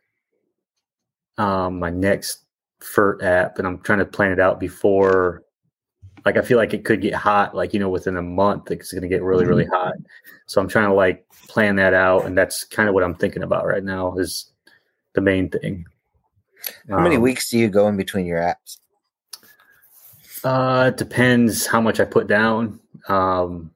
um, my next F E R T app, and I'm trying to plan it out before. Like I feel like it could get hot, like you know, within a month it's going to get really, really hot. So I'm trying to like plan that out, and that's kind of what I'm thinking about right now is the main thing. How many Um, weeks do you go in between your apps? Uh, it depends how much I put down. Um,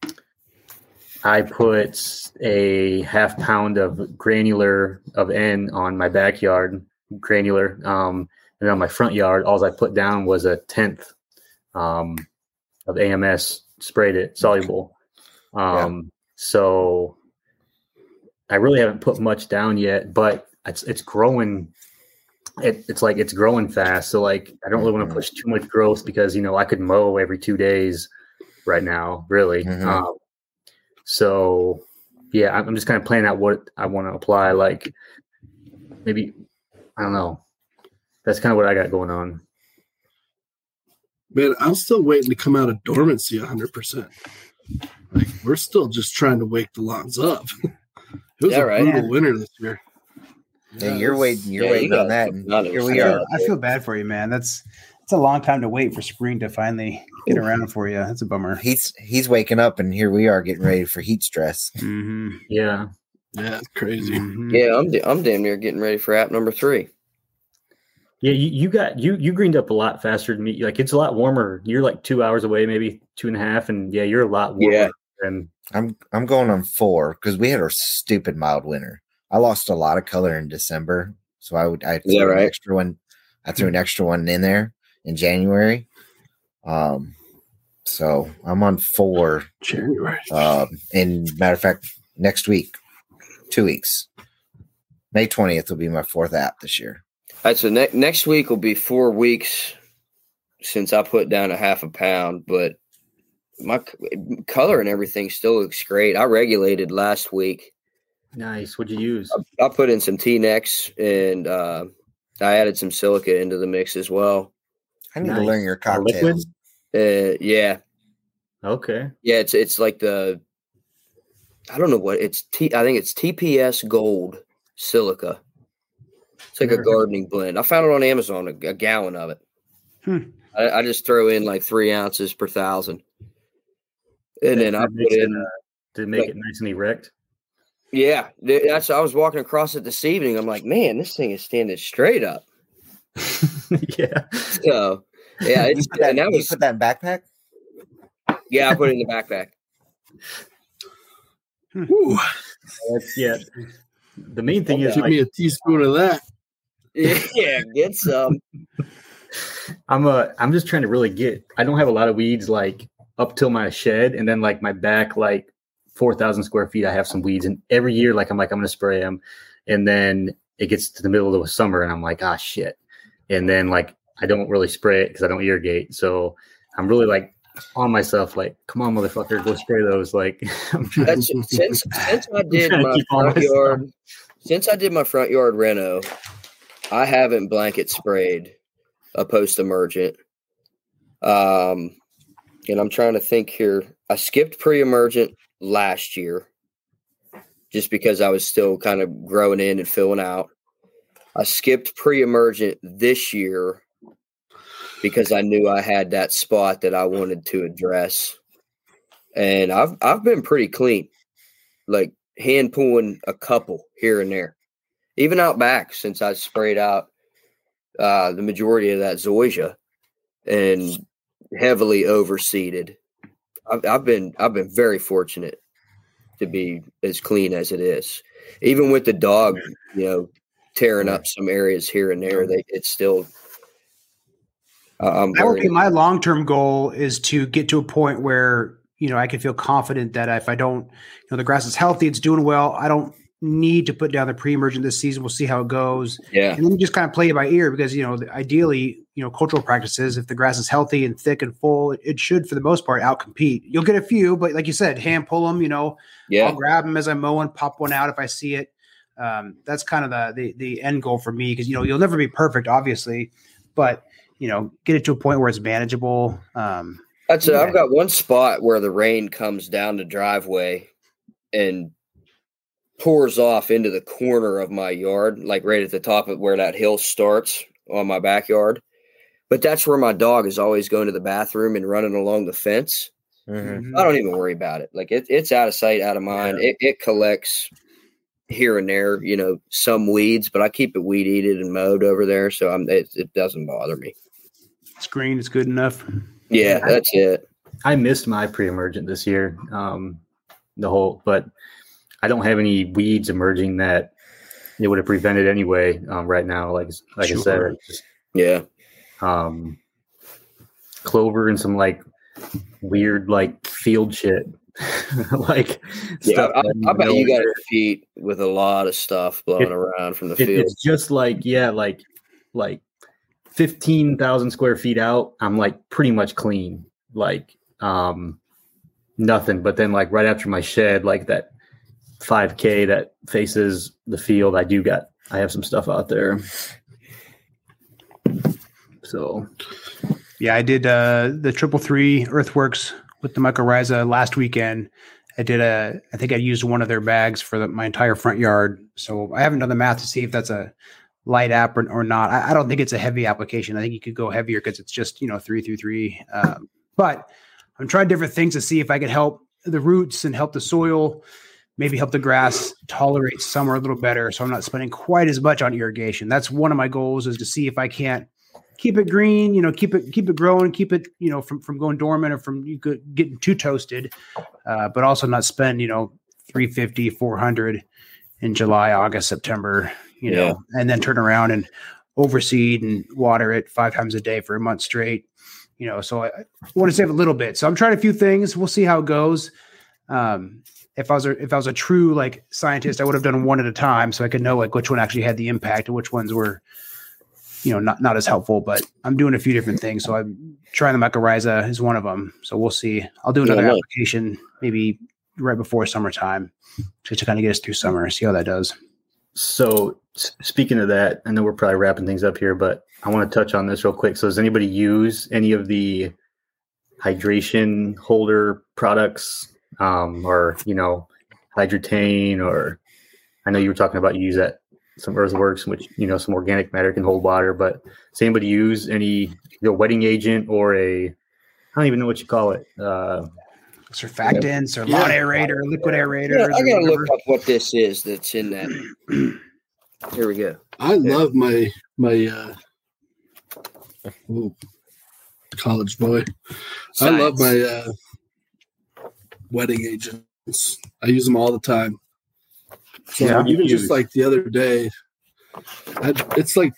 I put a half pound of granular of N on my backyard granular, um, and on my front yard, all I put down was a tenth um, of A M S. Sprayed it soluble. Um, yeah. So I really haven't put much down yet, but it's it's growing. It, it's like it's growing fast. So like I don't really want to push too much growth because you know I could mow every two days right now, really. Mm-hmm. Um, so yeah, I'm just kind of planning out what I want to apply. Like maybe I don't know. That's kind of what I got going on. Man, I'm still waiting to come out of dormancy one hundred percent. Like we're still just trying to wake the lawns up. It was yeah, a right. brutal winter this year. Yeah, you're waiting. You're yeah, waiting you on that. And here we I are. feel, I feel bad for you, man. That's it's a long time to wait for spring to finally get around for you. That's a bummer. He's he's waking up, and here we are getting ready for heat stress. Mm-hmm. Yeah, yeah, it's crazy. Mm-hmm. Yeah, I'm I'm damn near getting ready for app number three. Yeah, you, you got you you greened up a lot faster than me. Like it's a lot warmer. You're like two hours away, maybe two and a half, and yeah, you're a lot warmer. Yeah. Than I'm I'm going on four because we had a stupid mild winter. I lost a lot of color in December, so I would I threw yeah, right? an extra one. I threw an extra one in there in January. Um, so I'm on four. January. Um, and matter of fact, next week, two weeks, May twentieth will be my fourth app this year. All right, so ne- next week will be four weeks since I put down a half a pound, but my c- color and everything still looks great. I regulated last week. Nice. What'd you use? I, I put in some T-Nex and uh, I added some silica into the mix as well. I need Nice. to learn your A cocktails. Uh, yeah, Okay. yeah. It's it's like the I don't know what it's. T, I think it's T P S Gold Silica. It's like a gardening blend. I found it on Amazon, a, a gallon of it. Hmm. I, I just throw in like three ounces per thousand. And then I put in. It, uh, did it make like, it nice and erect? Yeah. That's, I was walking across it this evening. I'm like, man, this thing is standing straight up. Yeah. So, yeah. It's, you put that, and that you was, put that in backpack? Yeah, I put it in the backpack. Ooh, That's, yeah. The main thing is, give like, me a teaspoon of that. Yeah, get some. I'm a, I'm just trying to really get. I don't have a lot of weeds like up till my shed, and then like my back, like four thousand square feet. I have some weeds, and every year, like I'm like I'm gonna spray them, and then it gets to the middle of the summer, and I'm like, ah, shit, and then like I don't really spray it because I don't irrigate, so I'm really like on myself, like, come on, motherfucker, go spray those. Like, I'm trying. That's, since since I did trying to my keep on front myself. yard, since I did my front yard reno, I haven't blanket sprayed a post emergent. Um, and I'm trying to think here. I skipped pre emergent last year just because I was still kind of growing in and filling out. I skipped pre emergent this year because I knew I had that spot that I wanted to address. And I've I've been pretty clean, like hand pulling a couple here and there, even out back since I sprayed out uh, the majority of that zoysia and heavily overseeded. I've, I've been I've been very fortunate to be as clean as it is, even with the dog, you know, tearing up some areas here and there. They it's still. Uh, I'm That would very, be my long-term goal, is to get to a point where, you know, I can feel confident that if I don't, you know, the grass is healthy, it's doing well, I don't need to put down the pre-emergent this season. We'll see how it goes. yeah. And then just kind of play it by ear because, you know, ideally, you know, cultural practices, if the grass is healthy and thick and full, it, it should, for the most part, outcompete. You'll get a few, but like you said, hand pull them, you know, Yeah. I'll grab them as I'm mowing, pop one out if I see it. Um, that's kind of the, the, the end goal for me because, you know, you'll never be perfect, obviously, but, you know, get it to a point where it's manageable. Um, That's it. Yeah. I've got one spot where the rain comes down the driveway and pours off into the corner of my yard, like right at the top of where that hill starts on my backyard. But that's where my dog is always going to the bathroom and running along the fence. Mhm. I don't even worry about it. Like it, it's out of sight, out of mind. It, it collects here and there, you know, some weeds, but I keep it weed eated and mowed over there. So I'm, it, it doesn't bother me. Screen is good enough. Yeah, that's it. I missed my pre-emergent this year. Um, the whole, but I don't have any weeds emerging that it would have prevented anyway. Um, right now, like like Sure. I said, just Yeah. um, clover and some like weird like field shit, like Yeah, stuff. I, that I bet you got know- your feet with a lot of stuff blowing It- around from the it, field. it's just like yeah, like like fifteen thousand square feet out. I'm like pretty much clean, like um, nothing. But then like right after my shed, like that five K that faces the field, I do got I have some stuff out there. So Yeah, I did uh, the triple three Earthworks with the mycorrhiza last weekend. I did a, I think I used one of their bags for the, my entire front yard. So I haven't done the math to see if that's a light app or, or not. I, I don't think it's a heavy application. I think you could go heavier because it's just, you know, three through three. Um, but I'm trying different things to see if I could help the roots and help the soil, maybe help the grass tolerate summer a little better. So I'm not spending quite as much on irrigation. That's one of my goals, is to see if I can't keep it green, you know, keep it, keep it growing, keep it, you know, from, from going dormant or from you could getting too toasted, uh, but also not spend, you know, three fifty, four hundred in July, August, September, you know, Yeah. and then turn around and overseed and water it five times a day for a month straight, you know, so I, I want to save a little bit. So I'm trying a few things. We'll see how it goes. Um, if I was a, if I was a true like scientist, I would have done one at a time so I could know like which one actually had the impact and which ones were, you know, not, not as helpful, but I'm doing a few different things. So I'm trying the mycorrhiza is one of them. So we'll see. I'll do another Yeah, nice. application maybe right before summertime just to kind of get us through summer, see how that does. So s- speaking of that, I know we're probably wrapping things up here, but I want to touch on this real quick. So does anybody use any of the hydration holder products, um, or, you know, Hydratane, or I know you were talking about you use that some Earthworks, which, you know, some organic matter can hold water, but does anybody use any, you know, wetting agent or a, I don't even know what you call it. Uh, Surfactants or Yeah. lawn aerator, liquid aerator. Yeah, I gotta look up what this is that's in that. Here we go. I love my my uh ooh, college boy. I love my uh wedding agents. I use them all the time. So Yeah. even Use. just like the other day, I, it's like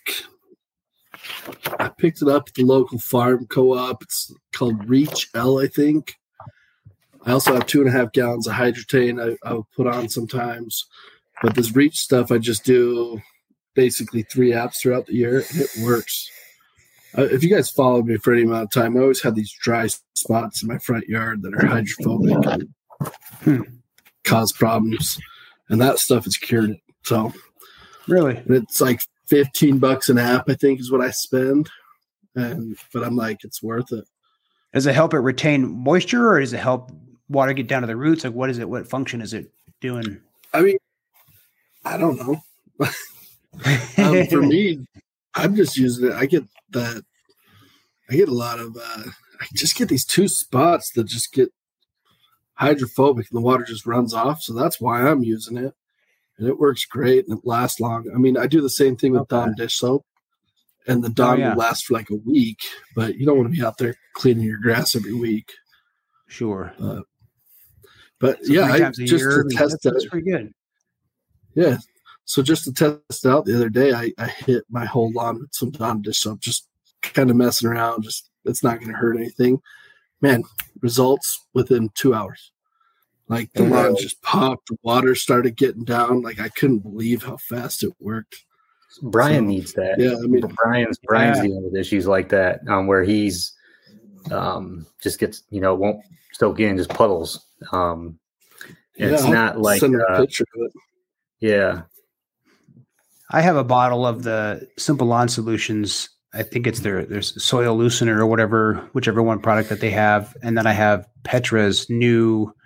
I picked it up at the local farm co-op. It's called Reach L, I think. I also have two and a half gallons of Hydratane I, I'll put on sometimes. But this Reach stuff, I just do basically three apps throughout the year, and it works. Uh, if you guys follow me for any amount of time, I always have these dry spots in my front yard that are hydrophobic and Hmm. cause problems. And that stuff has cured it. So Really? and it's like fifteen bucks an app, I think, is what I spend. And but I'm like, it's worth it. Does it help it retain moisture or does it help water get down to the roots? Like what is it? What function is it doing? I mean, I don't know. um, for me, I'm just using it. I get that. I get a lot of. Uh, I just get these two spots that just get hydrophobic, and the water just runs off. So that's why I'm using it, and it works great and it lasts long. I mean, I do the same thing with Okay. Dawn dish soap, and the Dawn yeah. will last for like a week. But you don't want to be out there cleaning your grass every week. Sure. Uh, but So yeah, three I, times a just year, I to mean, test that's, it. that's pretty good. Yeah. So just to test it out the other day, I, I hit my whole lawn with some Dawn dish soap, just kind of messing around. Just it's not going to hurt anything. Man, results within two hours. Like the lawn just popped, the water started getting down. Like I couldn't believe how fast it worked. Brian So, needs that. Yeah, I mean, Brian's Brian's Yeah. dealing with issues like that, um, where he's um, just gets, you know, won't soak in, just puddles. Um, and yeah, it's I'll not like, send a uh, picture of it. yeah, I have a bottle of the Simple Lawn Solutions. I think it's their their soil loosener or whatever, whichever one product that they have. And then I have Petra's new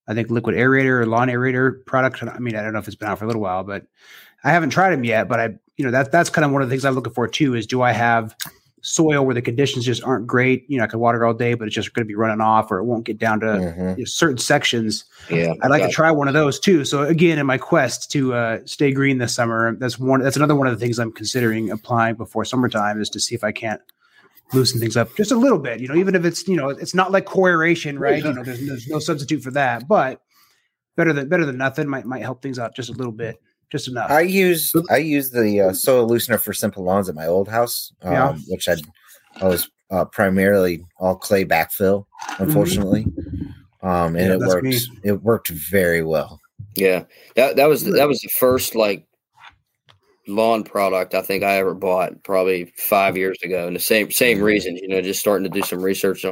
I think liquid aerator or lawn aerator product. I mean, I don't know if it's been out for a little while, but I haven't tried them yet. But I, you know, that that's kind of one of the things I'm looking for too. Is do I have soil where the conditions just aren't great? You know, I could water all day, but it's just going to be running off, or it won't get down to Mhm. you know, certain sections. Yeah, I'd like got to try one of those too. So again, in my quest to uh, stay green this summer, that's one. That's another one of the things I'm considering applying before summertime is to see if I can't loosen things up just a little bit. You know, even if it's you know it's not like core aeration, right? You know, there's, there's no substitute for that, but better than better than nothing might might help things out just a little bit, just enough. I use I use the uh, soil loosener for simple lawns at my old house, um, Yeah. which I I was uh, primarily all clay backfill, unfortunately, um, and Yeah, it that's worked. me. It worked very well. Yeah, that that was that was the first like lawn product I think I ever bought, probably five years ago, and the same same reasons. You know, just starting to do some research on